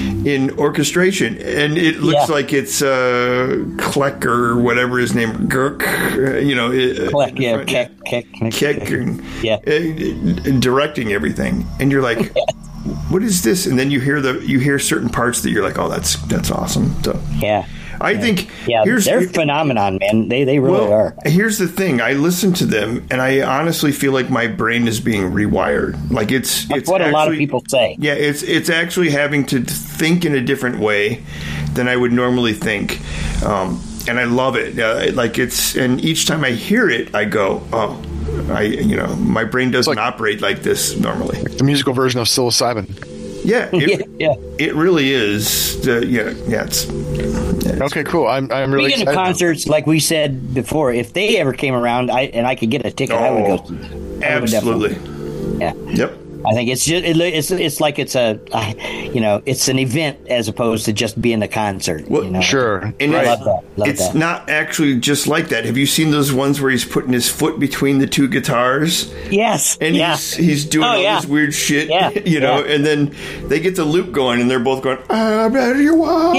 in orchestration, and it looks Yeah. like it's uh, Kleck or whatever his name, Girk. uh, You know. it- Click, yeah, kick, kick, Kick and, Yeah. uh, and directing everything, and you're like, "What is this?" And then you hear the you hear certain parts that you're like, "Oh, that's that's awesome." So yeah, I think yeah. here's They're a phenomenon, man. They they really well, are. here's the thing. I listen to them, and I honestly feel like my brain is being rewired. Like it's That's it's what a lot of actually- people say. Yeah, it's it's actually having to think in a different way than I would normally think, um, and I love it. Uh, like it's and each time I hear it, I go, oh, I you know my brain doesn't like- operate like this normally. The musical version of psilocybin. Yeah, it, Yeah, yeah. it really is. Uh, yeah, yeah. It's, yeah, it's Okay, cool. I'm I'm really Speaking of excited. concerts, like we said before, if they ever came around, I and I could get a ticket, I would go. Oh, see them. I would absolutely. definitely- Yeah, Yep. I think it's just it, it's it's like it's a uh, you know it's an event as opposed to just being a concert. Well, you know? Sure. And I it's, love that. Love it's that. not actually just like that. Have you seen those ones where he's putting his foot between the two guitars Yes. and yeah. he's he's doing Oh, all yeah. this weird shit, Yeah, you know? yeah. And then they get the loop going, and they're both going, "I bet you are."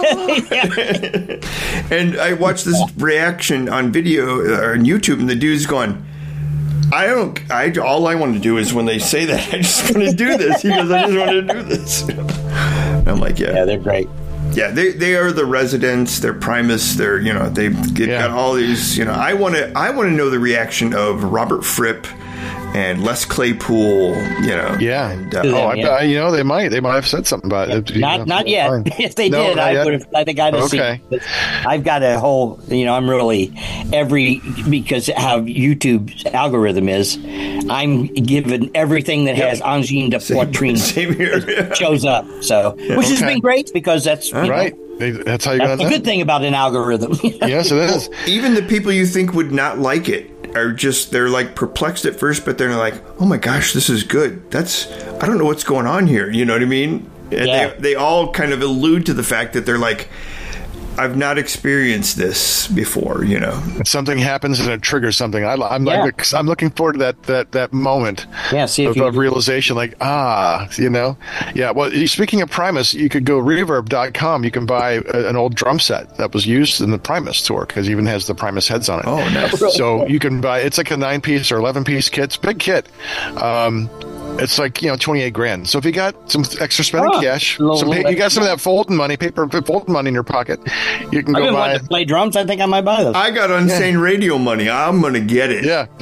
Yeah. And I watched this reaction on video or on YouTube, and the dude's going, I don't. I all I want to do is when they say that, I just want to do this. He goes, I just want to do this. And I'm like, yeah, yeah, they're great. yeah. They they are the residents. They're Primus. They're you know they've get, Yeah. got all these. You know, I want to I want to know the reaction of Robert Fripp and Les Claypool. You know, Yeah. And, uh, To them, Oh, I, yeah. I- you know they might they might have said something about it. You Not know, not yet. fine. If they No, did, not I yet. would have. I think I'd have Okay. seen. It. I've got a whole. You know, I'm really every because how YouTube's algorithm is. I'm given everything that has Angine de Poitrine same here. shows up. So, which has Okay. been great because that's you know, Right. They, that's how you That's got the that. good thing about an algorithm. Yes, it is. Even the people you think would not like it are just they're like perplexed at first, but they're like, oh my gosh, this is good. That's I don't know what's going on here. You know what I mean? And Yeah. they they all kind of allude to the fact that they're like, I've not experienced this before. You know? Something happens and it triggers something. I, I'm Yeah. like, I'm looking forward to that that that moment Yeah, see if of, you- of realization. Like, ah, you know, yeah. Well, speaking of Primus, you could go reverb dot com. You can buy a, an old drum set that was used in the Primus tour because it even has the Primus heads on it. Oh, nice. So you can buy. It's like a nine piece or eleven piece kit. It's a big kit. Um, It's like, you know, twenty-eight grand. So if you got some extra spending Oh, cash, little- some, little you got some of that Fulton money, paper Fulton money in your pocket, you can I've go been buy wanting it. to play drums. I think I might buy those. I got Unsane Radio money. I'm gonna get it. Yeah.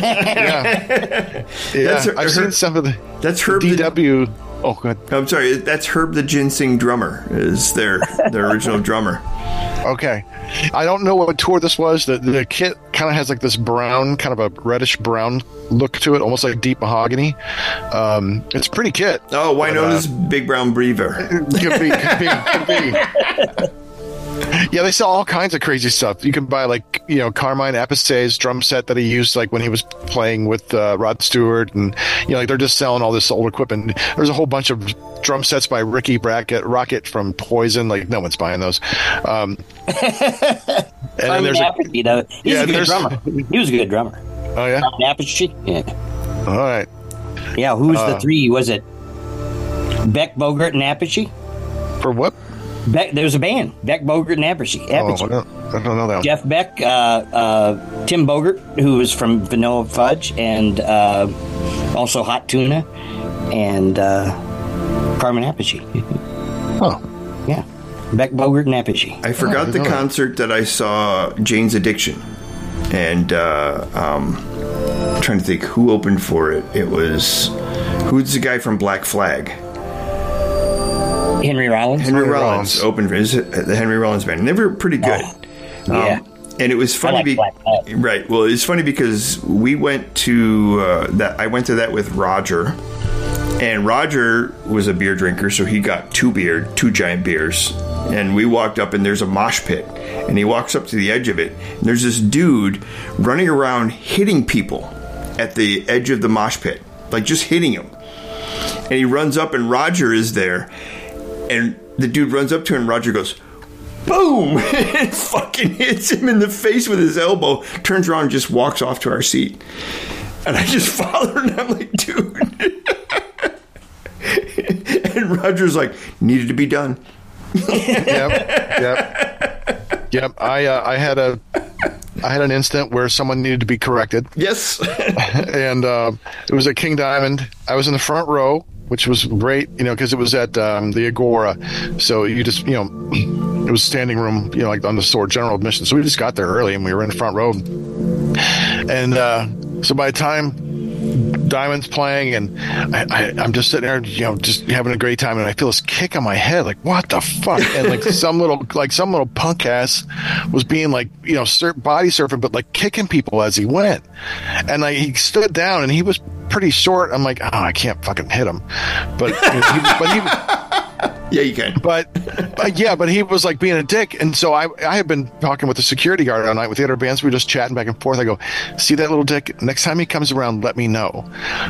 yeah. Yeah. That's her- I've her- seen some of the That's Herb. D The, W. Oh, good. I'm sorry. That's Herb the Ginseng drummer. Is their their original drummer? Okay. I don't know what tour this was. The the kit kind of has like this brown, kind of a reddish brown look to it, almost like deep mahogany. Um, it's a pretty kit. Oh, why But, known uh, as Big Brown Beaver? Could be, could be, could be. Yeah, they sell all kinds of crazy stuff. You can buy like, you know, Carmine Appice's drum set that he used like when he was playing with uh, Rod Stewart, and you know, like they're just selling all this old equipment. There's a whole bunch of drum sets by Ricky Brackett, Rocket from Poison. Like no one's buying those. Um, and then Simon there's a, Appice, you know, he's Yeah, a good there's- drummer. He was a good drummer. oh yeah, Simon Appice. Yeah. all right. Yeah, who's Uh, the three? Was it Beck, Bogart, and Appice? For what? Beck, there was a band. Beck, Bogart, and Appice. Oh, Appice. I don't, I don't know that one. Jeff Beck, uh, uh, Tim Bogart, who was from Vanilla Fudge, and uh, also Hot Tuna, and uh, Carmen Appice. Oh, Yeah, Beck, Bogart, and Appice. I forgot I the didn't know that. concert that I saw Jane's Addiction, and uh, um, trying to think who opened for it. It was who's the guy from Black Flag? Henry Rollins. Henry, Henry Rollins, Rollins opened for is it the Henry Rollins band. And they were pretty good. Oh, yeah. Um, and it was funny, I like be- Black Flag. right? Well, it's funny because we went to uh, that. I went to that with Roger, and Roger was a beer drinker, so he got two beer, two giant beers, and we walked up, and there's a mosh pit, and he walks up to the edge of it, and there's this dude running around hitting people at the edge of the mosh pit, like just hitting him, and he runs up, and Roger is there, and the dude runs up to him, and Roger goes, boom! And fucking hits him in the face with his elbow, turns around and just walks off to our seat. And I just followed, and I'm like, dude. And Roger's like, needed to be done. Yep, yep, yep. I uh, I had a I had an incident where someone needed to be corrected. Yes. And uh, it was at King Diamond. I was in the front row, which was great, you know, because it was at um, the Agora. So you just, you know, it was standing room, you know, like on the store, general admission. So we just got there early, and we were in the front row. And uh, so by the time Diamond's playing, and I, I, I'm just sitting there, you know, just having a great time, and I feel this kick on my head, like, what the fuck? And like some little, like some little punk ass was being like, you know, sur- body surfing, but like kicking people as he went. And like he stood down, and he was pretty short. I'm like, oh, I can't fucking hit him. But, you know, he, but he, yeah, you can. But, but yeah, but he was like being a dick. And so I I had been talking with the security guard all night with the other bands. We were just chatting back and forth. I go, see that little dick? Next time he comes around, let me know.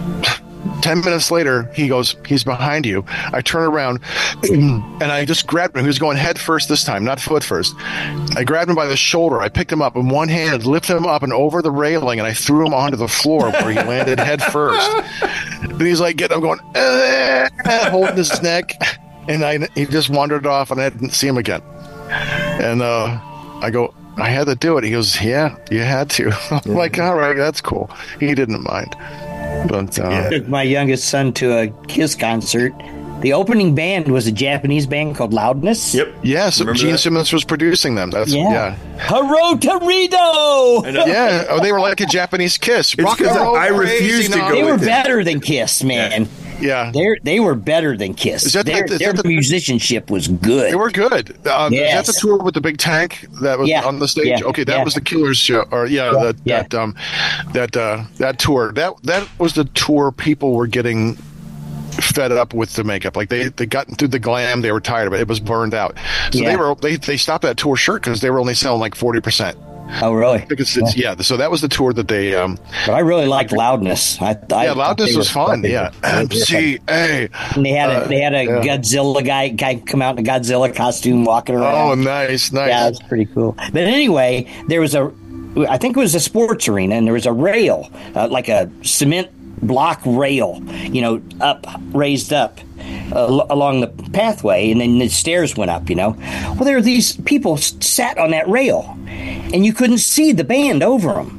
Ten minutes later, he goes, he's behind you. I turn around and I just grabbed him. He was going head first this time, not foot first. I grabbed him by the shoulder. I picked him up in one hand, lifted him up and over the railing, and I threw him onto the floor where he landed head first. And he's like, getting, I'm going, eh, holding his neck. And I, he just wandered off, and I didn't see him again. And uh, I go, I had to do it. He goes, yeah, you had to. I'm yeah. like, all right, that's cool. He didn't mind. But uh, I took my youngest son to a Kiss concert. The opening band was a Japanese band called Loudness. Yep. Yes, Remember Gene that? Simmons was producing them. That's Yeah. yeah. Haro Torito! Yeah. Oh, they were like a Japanese Kiss. It's Rock and 'cause roll, I crazy refuse to now. go They were with it. better than Kiss, man. Yeah. They they were better than Kiss. Is that the- their is their that the- musicianship was good. They were good. Um, Yes. Is that the tour with the big tank that was Yeah. on the stage? Yeah. Okay, that Yeah. was the Killers show, or yeah, Yeah. that Yeah. that um, that uh, that tour. That that was the tour. People were getting fed up with the makeup. Like they they got through the glam. They were tired of it. It was burned out. So Yeah. they were they they stopped that tour short because they were only selling like forty percent. Oh, really? Because it's, yeah. So that was the tour that they. Um, But I really liked Loudness. I, I yeah, Loudness they was were fun. fucking- Yeah, M C A. And they had a Uh, they had a yeah. Godzilla guy guy come out in a Godzilla costume walking around. Oh, nice, nice. Yeah, it's pretty cool. But anyway, there was a, I think it was a sports arena, and there was a rail, uh, like a cement block rail, you know, up, raised up uh, al- along the pathway, and then the stairs went up, you know. Well, there were these people s- sat on that rail, and you couldn't see the band over them.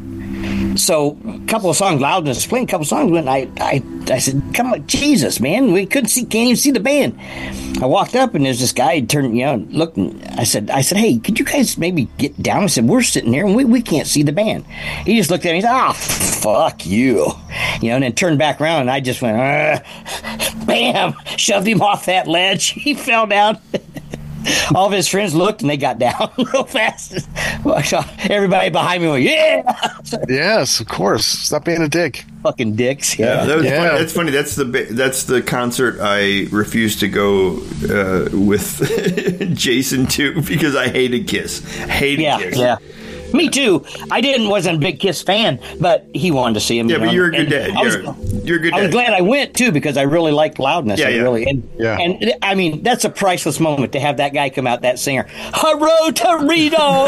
So a couple of songs, Loudness playing a couple of songs, and I, I, I said, come on, Jesus, man, we couldn't see, can't even see the band. I walked up, and there's this guy, he turned, you know, looked, and I said, I said, hey, could you guys maybe get down? I said, we're sitting there, and we, we can't see the band. He just looked at me, he said, ah, fuck you. You know, and then turned back around, and I just went, uh, bam, shoved him off that ledge. He fell down. All of his friends looked, and they got down real fast. Everybody behind me went, yeah! Yes, of course. Stop being a dick. Fucking dicks. Yeah, Yeah. that was Yeah. funny. That's funny. That's the ba- that's the concert I refused to go uh, with Jason to because I hated Kiss. Hated Yeah, Kiss. yeah. Me too. I didn't wasn't a big Kiss fan, but he wanted to see him. Yeah, you but know, you're a good and dad. I was, You're, you're a good I was dad. glad I went too because I really liked Loudness. Yeah, I yeah. really and, Yeah. and I mean that's a priceless moment to have that guy come out, that singer, Haro Torito,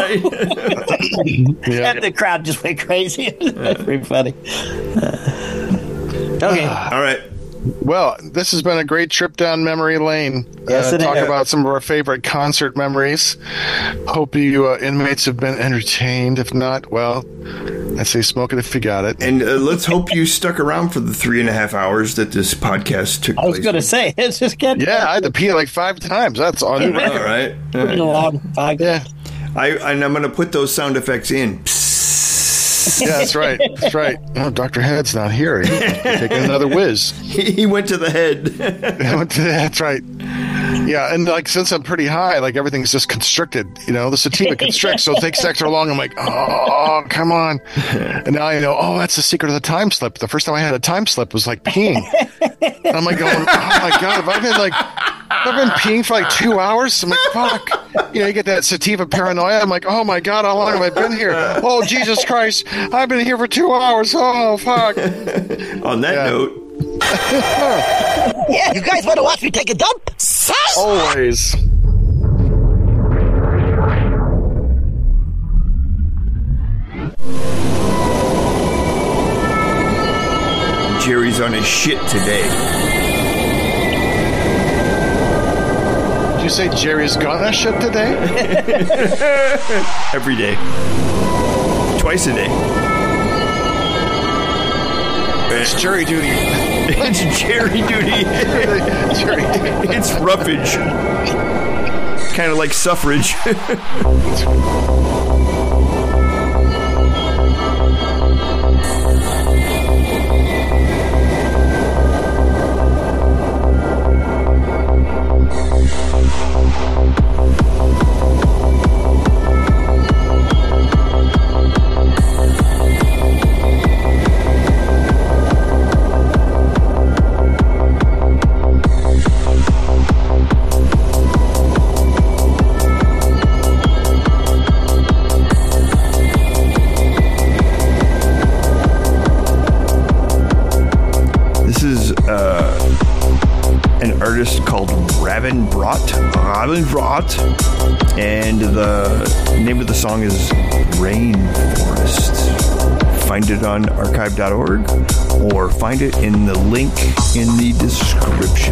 Yeah. and the crowd just went crazy. That's pretty funny. Okay. All right. Well, this has been a great trip down memory lane. Yes, uh, it talk is. about some of our favorite concert memories. Hope you uh, inmates have been entertained. If not, well, I say smoke it if you got it. And uh, let's hope you stuck around for the three and a half hours that this podcast took I was place. going to say it's just getting Yeah, I had to pee like five times. That's on All record. right. All right. long. Yeah. I and I'm going to put those sound effects in. Psst. Yeah, that's right. That's right. Oh, Doctor Head's not here. He's taking another whiz. He, he went to the head. He went to, that's right. Yeah, and like since I'm pretty high, like everything's just constricted. You know, the sativa constricts, so it takes extra long. I'm like, oh, come on. And now I know, oh, that's the secret of the time slip. The first time I had a time slip was like peeing. And I'm like going, oh my God, have I been like, I've been peeing for like two hours? I'm like, fuck. You know, you get that sativa paranoia. I'm like, oh my God, how long have I been here? Oh, Jesus Christ, I've been here for two hours. Oh, fuck. On that Yeah. note, Yeah, you guys want to watch me take a dump? Say! Always. Jerry's on his shit today. Did you say Jerry's gonna shit today? Every day. Twice a day. It's jury duty. It's Jerry duty. Jury duty. It's roughage. Kind of like suffrage. Artist called Raven Brot, Raven Brot, and the name of the song is Rainforest. Find it on archive dot org or find it in the link in the description.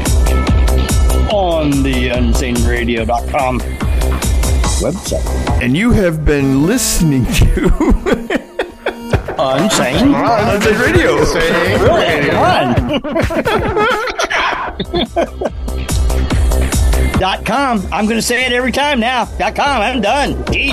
On the insane radio dot com website. And you have been listening to Unsane Unsane Radio. Really? Come on. Dot com. I'm going to say it every time now. Dot com. I'm done. Jeez.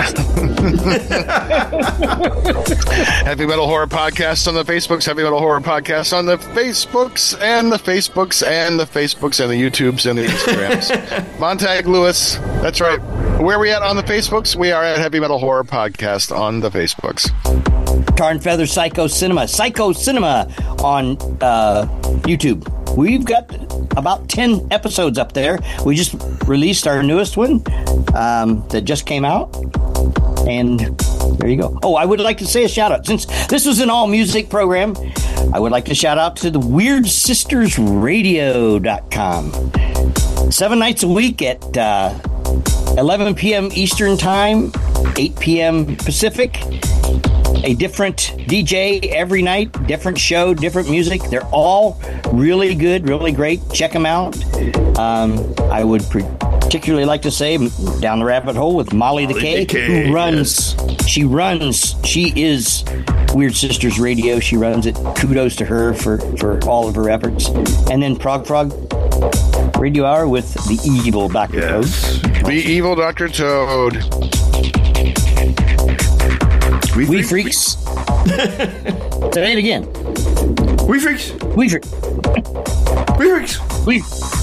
Heavy Metal Horror Podcast on the Facebooks, Heavy Metal Horror Podcast on the Facebooks, and the Facebooks, and the Facebooks, and the YouTubes, and the Instagrams. Montag Lewis. That's right. Where are we at on the Facebooks? We are at Heavy Metal Horror Podcast on the Facebooks. Tar and Feather Psycho Cinema. Psycho Cinema on uh, YouTube. We've got about ten episodes up there. We just released our newest one um, that just came out. And there you go. Oh, I would like to say a shout out. Since this was an all music program, I would like to shout out to the weird sisters radio dot com. Seven nights a week at uh, eleven p.m. Eastern Time, eight p.m. Pacific. A different D J every night, different show, different music. They're all really good, really great. Check them out. Um, I would particularly like to say Down the Rabbit Hole with Molly, Molly the K, K, who runs. Yes. She runs. She is Weird Sisters Radio. She runs it. Kudos to her for, for all of her efforts. And then Prog Frog Radio Hour with the evil Doctor Yes. Toad. The evil Doctor Toad. We, We freaks. freaks. Say it again. We freaks. We freaks. We freaks. We.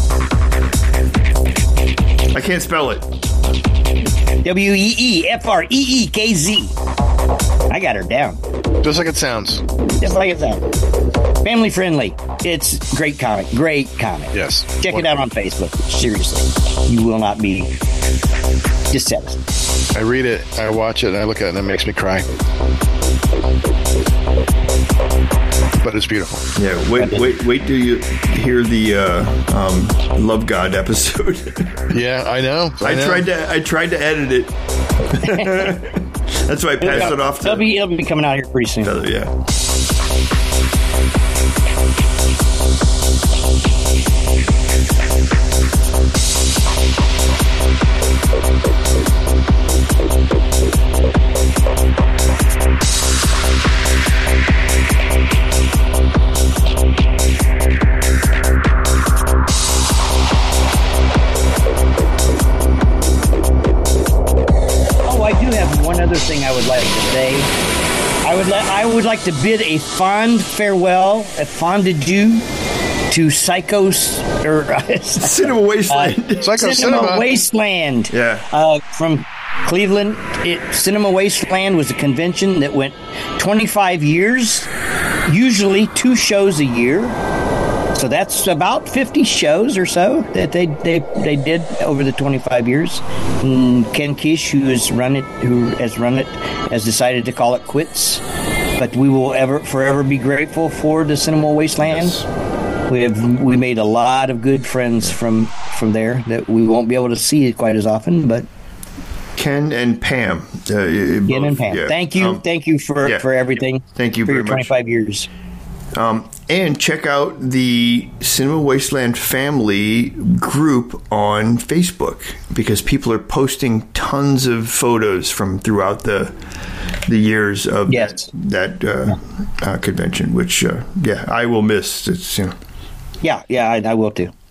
I can't spell it. W E E F R E E K Z. I got her down. Just like it sounds. Just like it sounds. Family friendly. It's great comic. Great comic. Yes. Check it out on Facebook. Seriously. You will not be dissatisfied. I read it, I watch it, and I look at it, and it makes me cry. But it's beautiful. Yeah, wait, wait, wait till you hear the uh, um, Love God episode. Yeah, I know. I, I know. tried to, I tried to edit it. That's why I passed it off to. It'll be, it'll be coming out here pretty soon. Uh, yeah. Thing I would like to say, I would like to bid a fond farewell, a fond adieu to Psychos or Cinema Wasteland. uh, Psycho Cinema, Cinema. Wasteland. Yeah. Uh, from Cleveland. It, Cinema Wasteland was a convention that went twenty-five years, usually two shows a year. So that's about fifty shows or so that they they, they did over the twenty-five years. And Ken Kish, who has run it, who has run it, has decided to call it quits. But we will ever forever be grateful for the Cinema Wasteland. Yes. We have we made a lot of good friends from from there that we won't be able to see quite as often, but. Ken and Pam. Uh, Ken both, and Pam. yeah. Thank you, Um, thank you for, yeah. for everything. Thank you for very your much. twenty-five years. Um, and check out the Cinema Wasteland family group on Facebook because people are posting tons of photos from throughout the the years of Yes. that, that uh, uh, convention. Which, uh, yeah, I will miss. It's you know. Yeah, yeah, I, I will too.